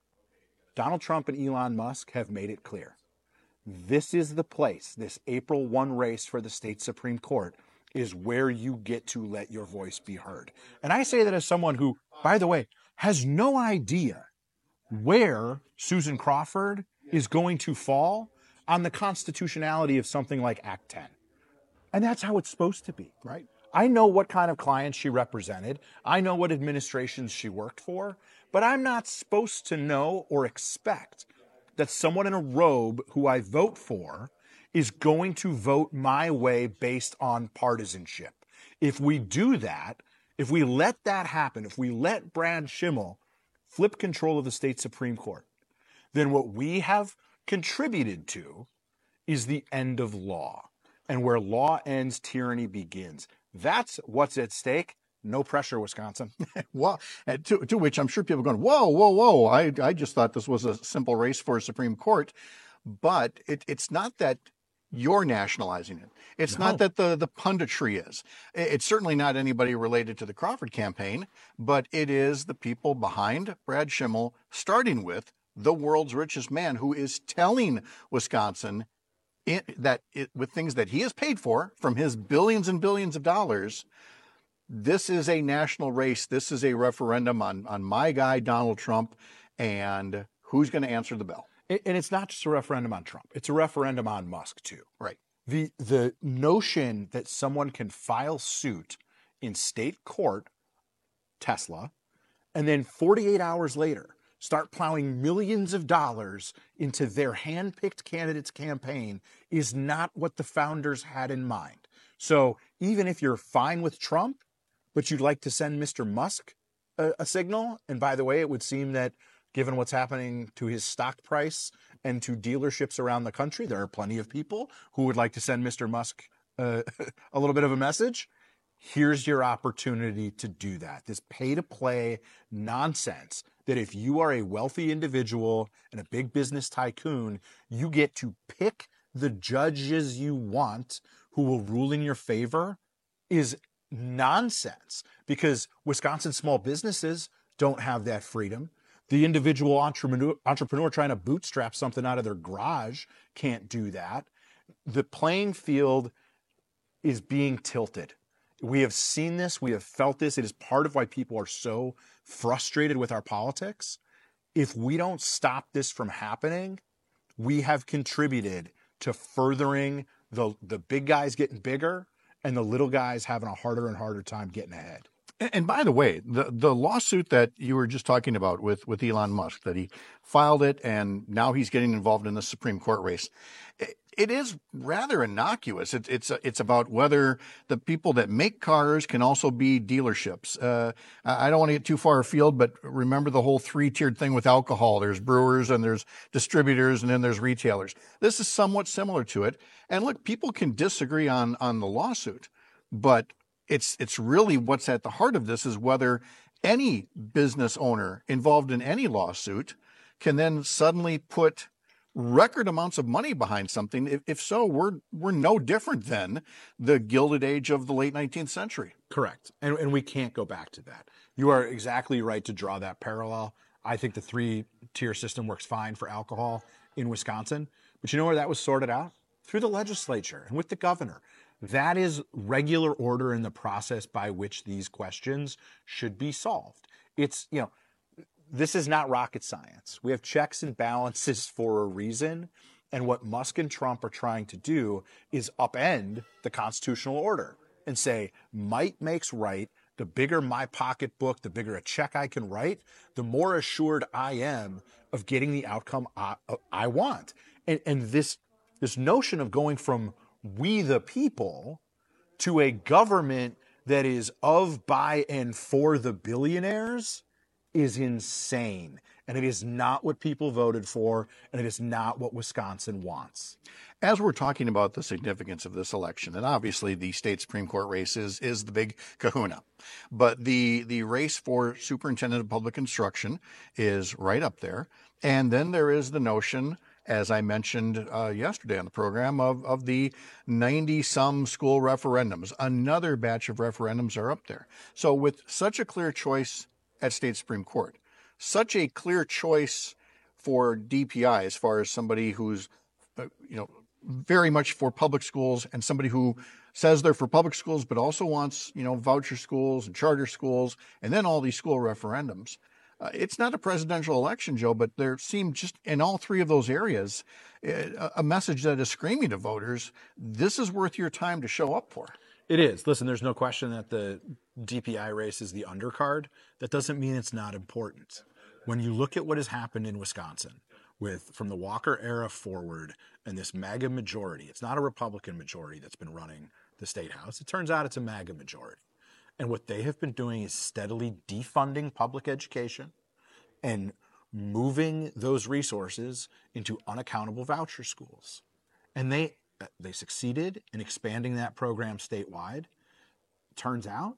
Donald Trump and Elon Musk have made it clear. This is the place, this April first race for the state Supreme Court is where you get to let your voice be heard. And I say that as someone who, by the way, has no idea where Susan Crawford is going to fall on the constitutionality of something like Act ten. And that's how it's supposed to be, right? I know what kind of clients she represented. I know what administrations she worked for. But I'm not supposed to know or expect that someone in a robe who I vote for is going to vote my way based on partisanship. If we do that, if we let that happen, if we let Brad Schimmel flip control of the state Supreme Court, then what we have contributed to is the end of law. And where law ends, tyranny begins. That's what's at stake. No pressure, Wisconsin. Well, to, to which I'm sure people are going, whoa, whoa, whoa. I, I just thought this was a simple race for a Supreme Court. But it, it's not that you're nationalizing it. It's No. not that the, the punditry is. I- It's certainly not anybody related to the Crawford campaign, but it is the people behind Brad Schimmel, starting with the world's richest man who is telling Wisconsin in, that it, with things that he has paid for from his billions and billions of dollars, this is a national race. This is a referendum on, on my guy, Donald Trump, and who's going to answer the bell. And and it's not just a referendum on Trump. It's a referendum on Musk, too. Right. The the notion that someone can file suit in state court, Tesla, and then forty-eight hours later start plowing millions of dollars into their hand-picked candidate's campaign is not what the founders had in mind. So even if you're fine with Trump, but you'd like to send Mister Musk a, a signal, and by the way, it would seem that given what's happening to his stock price and to dealerships around the country, there are plenty of people who would like to send Mister Musk uh, a little bit of a message. Here's your opportunity to do that. This pay-to-play nonsense that if you are a wealthy individual and a big business tycoon, you get to pick the judges you want who will rule in your favor is nonsense, because Wisconsin small businesses don't have that freedom. The individual entrepreneur, entrepreneur trying to bootstrap something out of their garage can't do that. The playing field is being tilted. We have seen this. We have felt this. It is part of why people are so frustrated with our politics. If we don't stop this from happening, we have contributed to furthering the, the big guys getting bigger and the little guys having a harder and harder time getting ahead. And, and by the way, the, the lawsuit that you were just talking about with, with Elon Musk, that he filed it and now he's getting involved in the Supreme Court race, it, it is rather innocuous. It, it's it's about whether the people that make cars can also be dealerships. Uh, I don't want to get too far afield, but remember the whole three-tiered thing with alcohol. There's brewers and there's distributors and then there's retailers. This is somewhat similar to it. And look, people can disagree on, on the lawsuit, but it's it's really what's at the heart of this is whether any business owner involved in any lawsuit can then suddenly put record amounts of money behind something. If, if so, we're we're no different than the Gilded Age of the late nineteenth century. Correct. And, and we can't go back to that. You are exactly right to draw that parallel. I think the three-tier system works fine for alcohol in Wisconsin. But you know where that was sorted out? Through the legislature and with the governor. That is regular order in the process by which these questions should be solved. It's, you know, this is not rocket science. We have checks and balances for a reason. And what Musk and Trump are trying to do is upend the constitutional order and say, might makes right. The bigger my pocketbook, the bigger a check I can write, the more assured I am of getting the outcome I, I want. And, and this, this notion of going from we the people to a government that is of, by, and for the billionaires is insane. And it is not what people voted for, and it is not what Wisconsin wants. As we're talking about the significance of this election, and obviously the state Supreme Court race is, is the big kahuna, but the, the race for superintendent of public instruction is right up there. And then there is the notion, as I mentioned uh, yesterday on the program, of, of the ninety-some school referendums. Another batch of referendums are up there. So with such a clear choice at state Supreme Court, such a clear choice for D P I as far as somebody who's, uh, you know, very much for public schools and somebody who says they're for public schools but also wants, you know, voucher schools and charter schools and then all these school referendums. Uh, it's not a presidential election, Joe, but there seemed just in all three of those areas a, a message that is screaming to voters, this is worth your time to show up for. It is. Listen, there's no question that the D P I race is the undercard. That doesn't mean it's not important. When you look at what has happened in Wisconsin with from the Walker era forward and this MAGA majority, it's not a Republican majority that's been running the state house. It turns out it's a MAGA majority. And what they have been doing is steadily defunding public education and moving those resources into unaccountable voucher schools. And they they succeeded in expanding that program statewide. Turns out,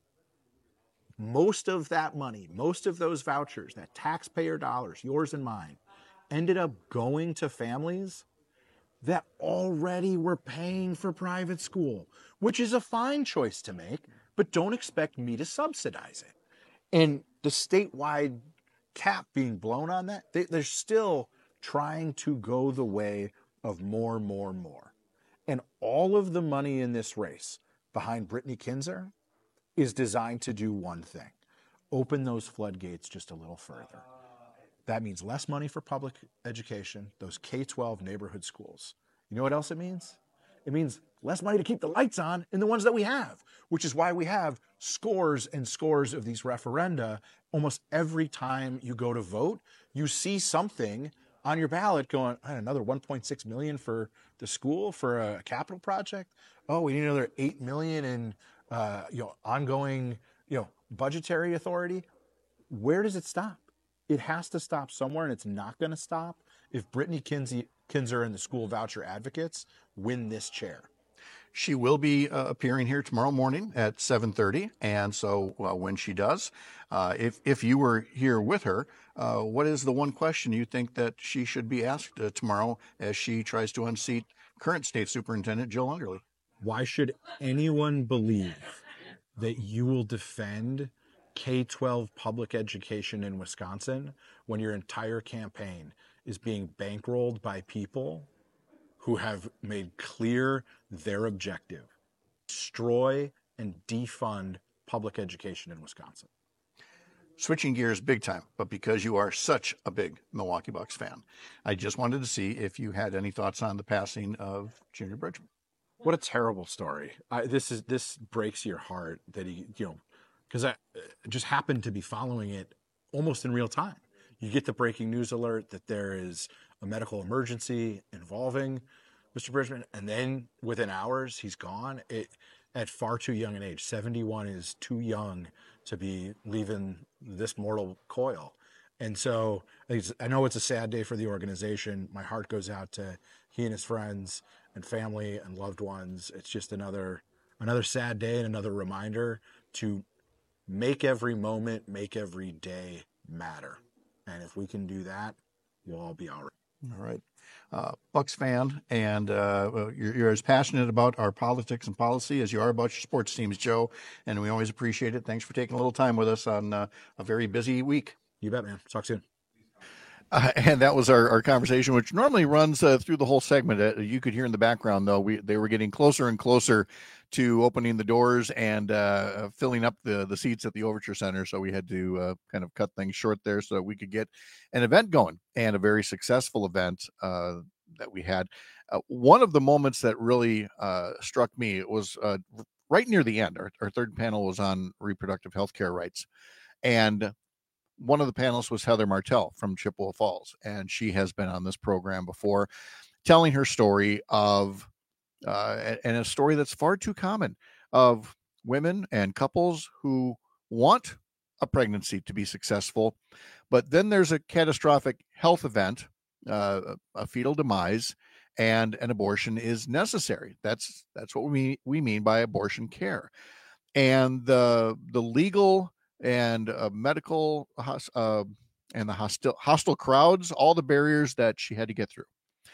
most of that money, most of those vouchers, that taxpayer dollars, yours and mine, ended up going to families that already were paying for private school, which is a fine choice to make, but don't expect me to subsidize it. And the statewide cap being blown on that, they, they're still trying to go the way of more, more, more. And all of the money in this race behind Brittany Kinzer is designed to do one thing: open those floodgates just a little further. That means less money for public education, those K twelve neighborhood schools. You know what else it means? It means less money to keep the lights on in the ones that we have, which is why we have scores and scores of these referenda. Almost every time you go to vote, you see something on your ballot going, another one point six million dollars for the school for a capital project. Oh, we need another eight million dollars in uh, you know, ongoing, you know, budgetary authority. Where does it stop? It has to stop somewhere, and it's not going to stop if Brittany Kinsey, Kinzer and the school voucher advocates win this chair. She will be uh, appearing here tomorrow morning at seven thirty, and so uh, when she does, uh, if if you were here with her, uh, what is the one question you think that she should be asked uh, tomorrow as she tries to unseat current state superintendent Jill Underly? Why should anyone believe that you will defend K twelve public education in Wisconsin when your entire campaign is being bankrolled by people who have made clear their objective: destroy and defund public education in Wisconsin? Switching gears big time, but because you are such a big Milwaukee Bucks fan, I just wanted to see if you had any thoughts on the passing of Junior Bridgman. What a terrible story. I, this is this breaks your heart that he, you know, because I just happened to be following it almost in real time. You get the breaking news alert that there is a medical emergency involving Mister Bridgman, and then within hours he's gone. It at far too young an age. seventy-one is too young to be leaving this mortal coil. And so I know it's a sad day for the organization. My heart goes out to he and his friends and family and loved ones. It's just another another sad day and another reminder to make every moment, make every day matter. And if we can do that, we'll all be all right. All right. Uh, Bucks fan, and uh, you're, you're as passionate about our politics and policy as you are about your sports teams, Joe, and we always appreciate it. Thanks for taking a little time with us on uh, a very busy week. You bet, man. Talk soon. Uh, and that was our, our conversation, which normally runs uh, through the whole segment. Uh, you could hear in the background, though, we they were getting closer and closer to opening the doors and uh, filling up the, the seats at the Overture Center. So we had to uh, kind of cut things short there so that we could get an event going, and a very successful event uh, that we had. Uh, one of the moments that really uh, struck me, it was uh, right near the end. Our, our third panel was on reproductive health care rights. And one of the panelists was Heather Martell from Chippewa Falls, and she has been on this program before, telling her story of, uh, and a story that's far too common, of women and couples who want a pregnancy to be successful, but then there's a catastrophic health event, uh, a fetal demise, and an abortion is necessary. That's that's what we we mean by abortion care, and the the legal and uh, medical uh, and the hostile hostile crowds, all the barriers that she had to get through.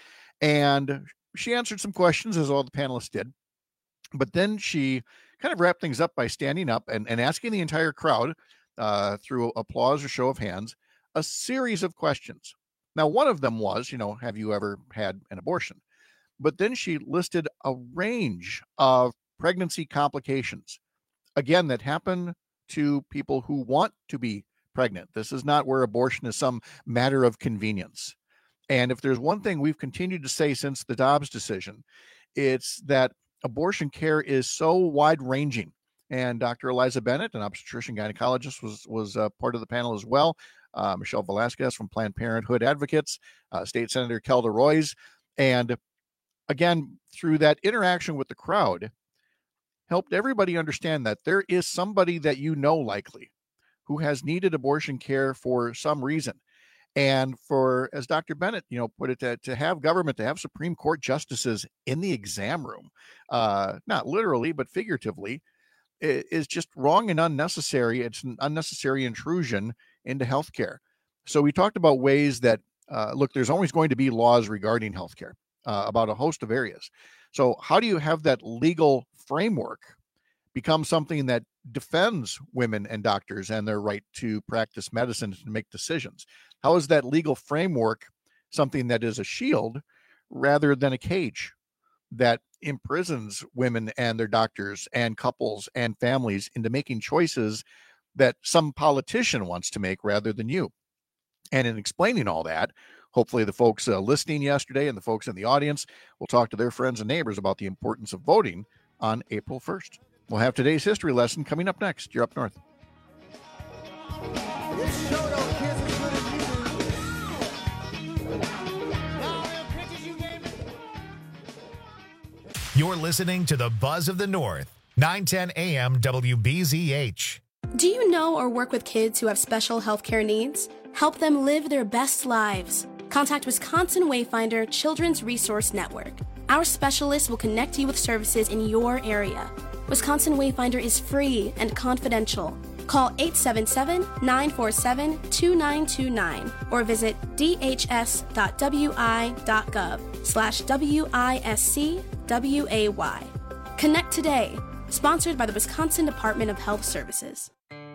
And she answered some questions, as all the panelists did. But then she kind of wrapped things up by standing up and, and asking the entire crowd, uh, through applause or show of hands, a series of questions. Now, one of them was, you know, have you ever had an abortion? But then she listed a range of pregnancy complications, again, that happen to people who want to be pregnant. This is not where abortion is some matter of convenience. And if there's one thing we've continued to say since the Dobbs decision, it's that abortion care is so wide-ranging. And Doctor Eliza Bennett, an obstetrician gynecologist, was was uh, part of the panel as well. Uh, Michelle Velasquez from Planned Parenthood Advocates, uh, State Senator Kelda Roys. And again, through that interaction with the crowd, helped everybody understand that there is somebody that you know likely who has needed abortion care for some reason. And for, as Doctor Bennett, you know, put it, to, to have government, to have Supreme Court justices in the exam room, uh, not literally, but figuratively, is just wrong and unnecessary. It's an unnecessary intrusion into healthcare. So we talked about ways that, uh, look, there's always going to be laws regarding healthcare. uh, about a host of areas. So how do you have that legal framework become something that defends women and doctors and their right to practice medicine and make decisions? How is that legal framework something that is a shield rather than a cage that imprisons women and their doctors and couples and families into making choices that some politician wants to make rather than you? And in explaining all that, hopefully the folks uh, listening yesterday and the folks in the audience will talk to their friends and neighbors about the importance of voting on April first. We'll have today's history lesson coming up next. You're up north. You're listening to the Buzz of the North, nine ten A M W B Z H. Do you know or work with kids who have special healthcare needs? Help them live their best lives. Contact Wisconsin Wayfinder Children's Resource Network. Our specialists will connect you with services in your area. Wisconsin Wayfinder is free and confidential. Call eight seven seven, nine four seven, two nine two nine or visit d h s dot w i dot gov slash W I S C W A Y. Connect today. Sponsored by the Wisconsin Department of Health Services.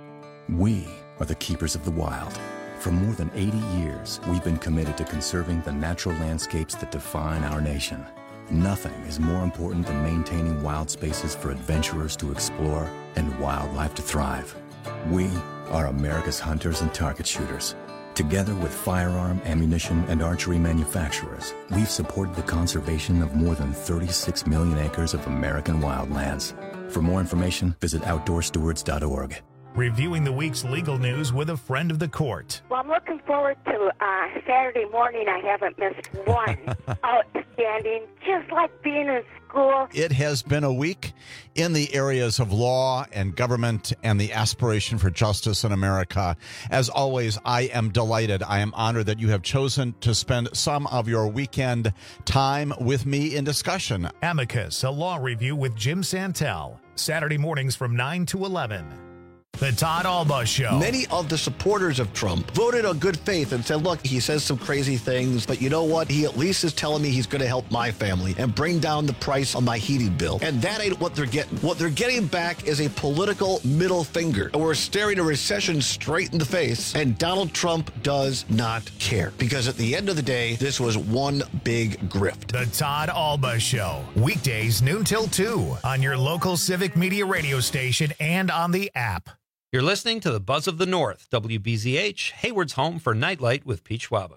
We are the keepers of the wild. For more than eighty years, we've been committed to conserving the natural landscapes that define our nation. Nothing is more important than maintaining wild spaces for adventurers to explore and wildlife to thrive. We are America's hunters and target shooters. Together with firearm, ammunition, and archery manufacturers, we've supported the conservation of more than thirty-six million acres of American wildlands. For more information, visit outdoor stewards dot org. Reviewing the week's legal news with a friend of the court. Well, I'm looking forward to uh, Saturday morning. I haven't missed one. Outstanding, just like being in school. It has been a week in the areas of law and government and the aspiration for justice in America. As always, I am delighted. I am honored that you have chosen to spend some of your weekend time with me in discussion. Amicus, a law review with Jim Santel. Saturday mornings from nine to eleven. The Todd Alba Show. Many of the supporters of Trump voted on good faith and said, look, he says some crazy things, but you know what? He at least is telling me he's going to help my family and bring down the price on my heating bill. And that ain't what they're getting. What they're getting back is a political middle finger. And we're staring a recession straight in the face, and Donald Trump does not care. Because at the end of the day, this was one big grift. The Todd Alba Show. Weekdays noon till two on your local Civic Media radio station and on the app. You're listening to the Buzz of the North, W B Z H, Hayward's home for Nightlight with Pete Schwaba.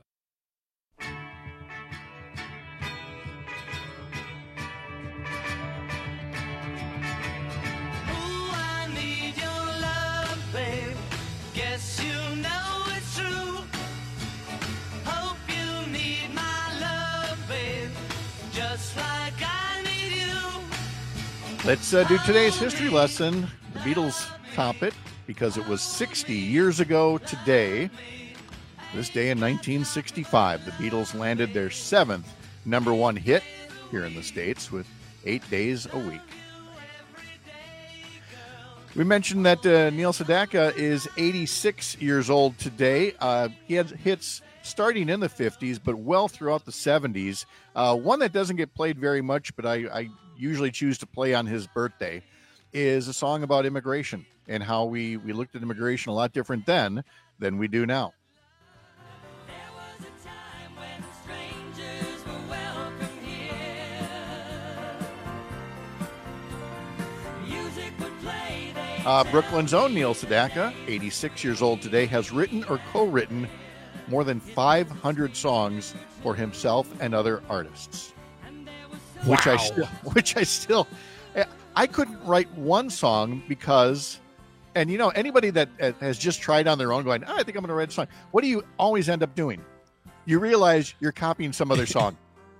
Let's uh, do today's history lesson. The Beatles top it because it was sixty years ago today. This day in nineteen sixty-five, the Beatles landed their seventh number one hit here in the States with Eight Days a Week. We mentioned that uh, Neil Sedaka is eighty-six years old today. Uh, he had hits starting in the fifties, but well throughout the seventies. Uh, one that doesn't get played very much, but I, I usually choose to play on his birthday, is a song about immigration and how we, we looked at immigration a lot different then than we do now. Uh, Brooklyn's own Neil Sedaka, eighty-six years old today, has written or co-written more than five hundred songs for himself and other artists. Wow. Which I still, which I still, I couldn't write one song because, and you know, anybody that has just tried on their own going, oh, I think I'm going to write a song. What do you always end up doing? You realize you're copying some other song.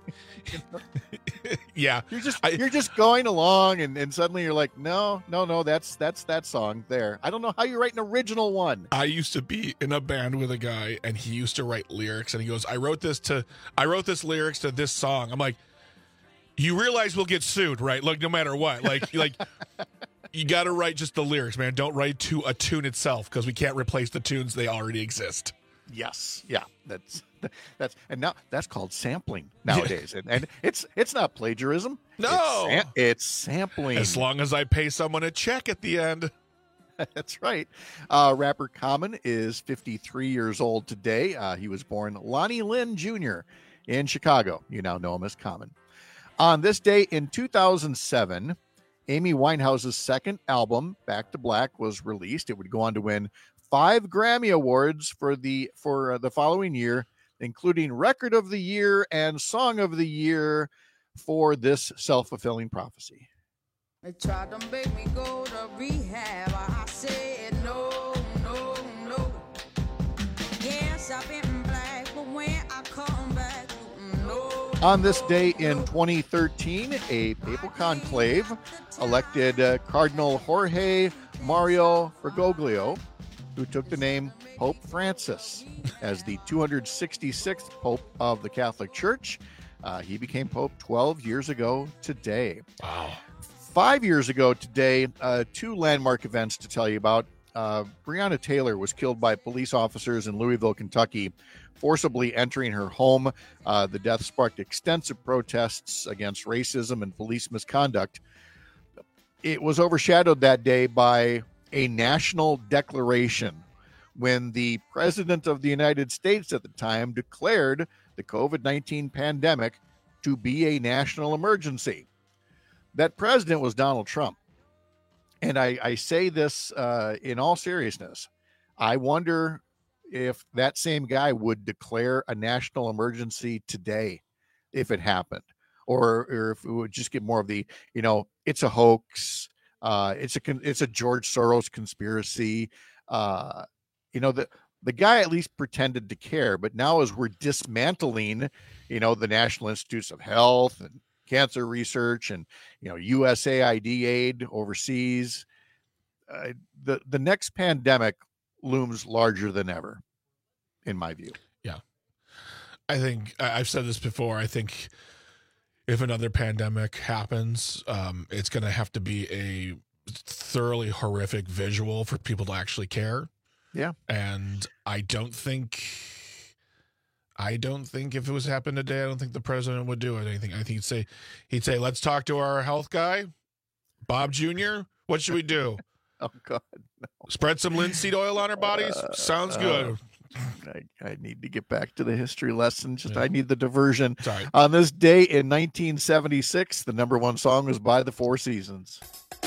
Yeah, you're just I, you're just going along, and, and suddenly you're like, no, no, no, that's that's that song there. I don't know how you write an original one. I used to be in a band with a guy, and he used to write lyrics, and he goes, "I wrote this to, I wrote this lyrics to this song." I'm like, you realize we'll get sued, right? Like no matter what, like like you got to write just the lyrics, man. Don't write to a tune itself because we can't replace the tunes; they already exist. Yes, yeah, that's that's and now that's called sampling nowadays, and, and it's it's not plagiarism. No, it's, sam- it's sampling. As long as I pay someone a check at the end. That's right. Uh, rapper Common is fifty-three years old today. Uh, he was born Lonnie Lynn Junior in Chicago. You now know him as Common. On this day in two thousand seven, Amy Winehouse's second album, Back to Black, was released. It would go on to win five Grammy Awards for the for uh, the following year, including Record of the Year and Song of the Year for this self-fulfilling prophecy. They tried to make me go to rehab. I said no, no, no. Yes, I've been black, but when I come back, no. On this day in twenty thirteen, a papal conclave elected uh, Cardinal Jorge Mario Bergoglio, who took the name Pope Francis, as the two hundred sixty-sixth Pope of the Catholic Church. Uh, he became Pope twelve years ago today. Wow. Five years ago today, uh, two landmark events to tell you about. Uh, Breonna Taylor was killed by police officers in Louisville, Kentucky, forcibly entering her home. Uh, the death sparked extensive protests against racism and police misconduct. It was overshadowed that day by a national declaration when the president of the United States at the time declared the COVID nineteen pandemic to be a national emergency. That president was Donald Trump. And I, I say this uh, in all seriousness. I wonder if that same guy would declare a national emergency today if it happened, or, or if it would just get more of the, you know, it's a hoax. Uh, it's a it's a George Soros conspiracy. Uh, you know, the the guy at least pretended to care. But now as we're dismantling, you know, the National Institutes of Health and cancer research and, you know, U S A I D aid overseas, uh, the the next pandemic looms larger than ever, in my view. Yeah. I think I've said this before. I think if another pandemic happens, um, it's going to have to be a thoroughly horrific visual for people to actually care. Yeah. And I don't think, I don't think if it was happening today, I don't think the president would do it. I think, I think he'd say, he'd say, let's talk to our health guy, Bob Junior What should we do? Oh God, no. Spread some linseed oil on our bodies? Uh, Sounds good. Uh, I, I need to get back to the history lesson. Just yeah. I need the diversion. Sorry. On this day in nineteen seventy-six, the number one song was by the Four Seasons.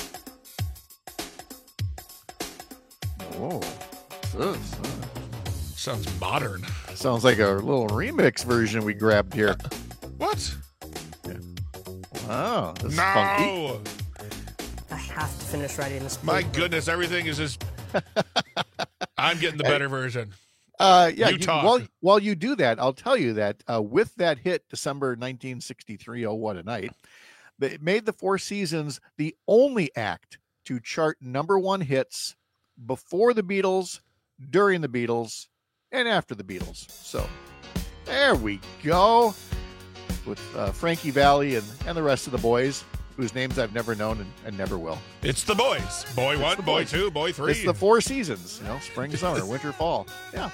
Whoa. This, uh, sounds modern. Sounds like a little remix version we grabbed here. What? Yeah. Wow. This no. is funky. I have to finish writing this. My goodness, everything is just. I'm getting the better version. Uh, yeah. You You, talk. while, while you do that, I'll tell you that uh, with that hit, December nineteen sixty-three, Oh What a Night, it made the Four Seasons the only act to chart number one hits before the Beatles, during the Beatles, and after the Beatles. So there we go. With uh, Frankie Valli and, and the rest of the boys, whose names I've never known and, and never will. It's the boys. Boy It's one, the boy boys. two, boy three. It's the Four Seasons, you know, spring, summer, winter, fall. Yeah.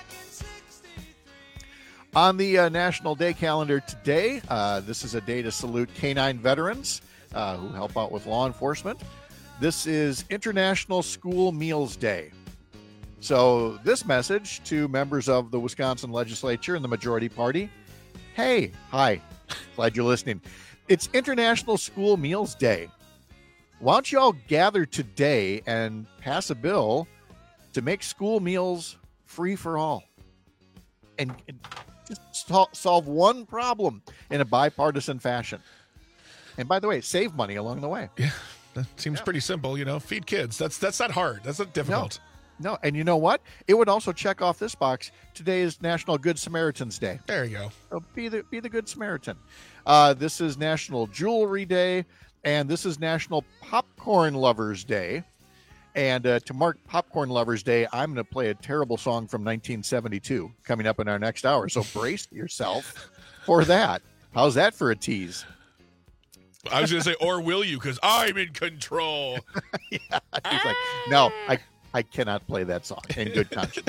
On the uh, National Day calendar today, uh, this is a day to salute canine veterans uh, who help out with law enforcement. This is International School Meals Day. So this message to members of the Wisconsin legislature and the majority party, hey, hi, glad you're listening. It's International School Meals Day. Why don't you all gather today and pass a bill to make school meals free for all? And, and just sol- solve one problem in a bipartisan fashion. And by the way, save money along the way. Yeah, that seems Yeah. pretty simple. You know, feed kids. That's that's not hard. That's not difficult. No, and you know what? It would also check off this box. Today is National Good Samaritan's Day. There you go. So be the be the Good Samaritan. Uh, this is National Jewelry Day, and this is National Popcorn Lovers Day. And uh, to mark Popcorn Lovers Day, I'm going to play a terrible song from nineteen seventy-two coming up in our next hour. So brace yourself for that. How's that for a tease? I was going to say, or will you? Because I'm in control. Yeah, he's like, no, I I cannot play that song in good conscience.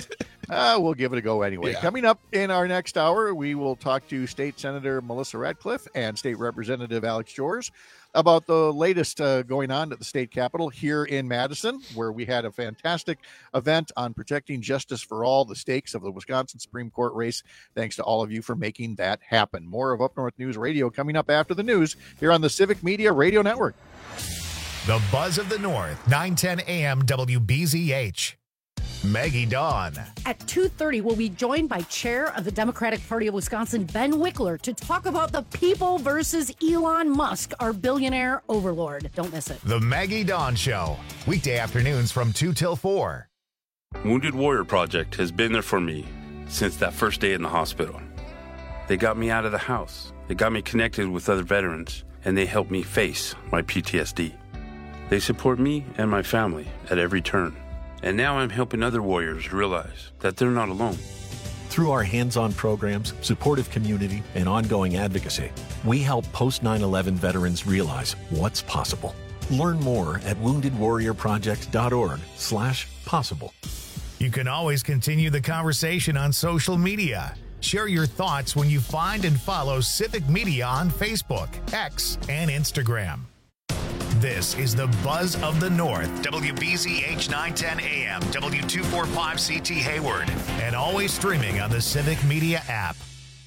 Uh, we'll give it a go anyway. Yeah. Coming up in our next hour, we will talk to State Senator Melissa Radcliffe and State Representative Alex Jors about the latest uh, going on at the state capitol here in Madison, where we had a fantastic event on protecting justice for all, the stakes of the Wisconsin Supreme Court race. Thanks to all of you for making that happen. More of Up North News Radio coming up after the news here on the Civic Media Radio Network. The Buzz of the North, nine ten a.m. W B Z H. Maggie Dawn. At two thirty, we'll be joined by Chair of the Democratic Party of Wisconsin, Ben Wickler, to talk about the people versus Elon Musk, our billionaire overlord. Don't miss it. The Maggie Dawn Show, weekday afternoons from two till four. Wounded Warrior Project has been there for me since that first day in the hospital. They got me out of the house. They got me connected with other veterans, and they helped me face my P T S D. They support me and my family at every turn. And now I'm helping other warriors realize that they're not alone. Through our hands-on programs, supportive community, and ongoing advocacy, we help post nine eleven veterans realize what's possible. Learn more at wounded warrior project dot org slash possible. You can always continue the conversation on social media. Share your thoughts when you find and follow Civic Media on Facebook, X, and Instagram. This is the Buzz of the North, W B Z H nine ten A M, W two forty-five C T Hayward, and always streaming on the Civic Media app.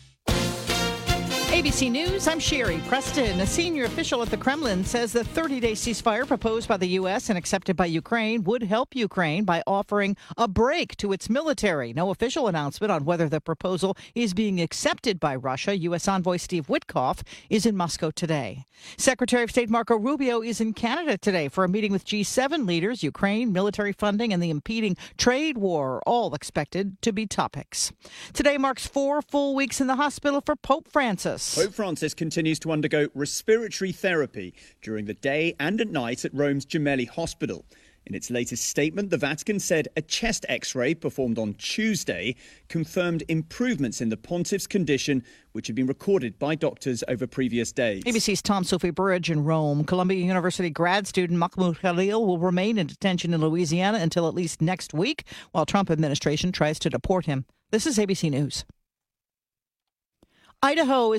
A B C News, I'm Sherry Preston. A senior official at the Kremlin says the thirty-day ceasefire proposed by the U S and accepted by Ukraine would help Ukraine by offering a break to its military. No official announcement on whether the proposal is being accepted by Russia. U S Envoy Steve Witkoff is in Moscow today. Secretary of State Marco Rubio is in Canada today for a meeting with G seven leaders. Ukraine, military funding, and the impending trade war, all expected to be topics. Today marks four full weeks in the hospital for Pope Francis. Pope Francis continues to undergo respiratory therapy during the day and at night at Rome's Gemelli Hospital. In its latest statement, the Vatican said a chest x-ray performed on Tuesday confirmed improvements in the pontiff's condition, which had been recorded by doctors over previous days. A B C's Tom Sophie Burridge in Rome. Columbia University grad student Mahmoud Khalil will remain in detention in Louisiana until at least next week, while Trump administration tries to deport him. This is A B C News. Idaho is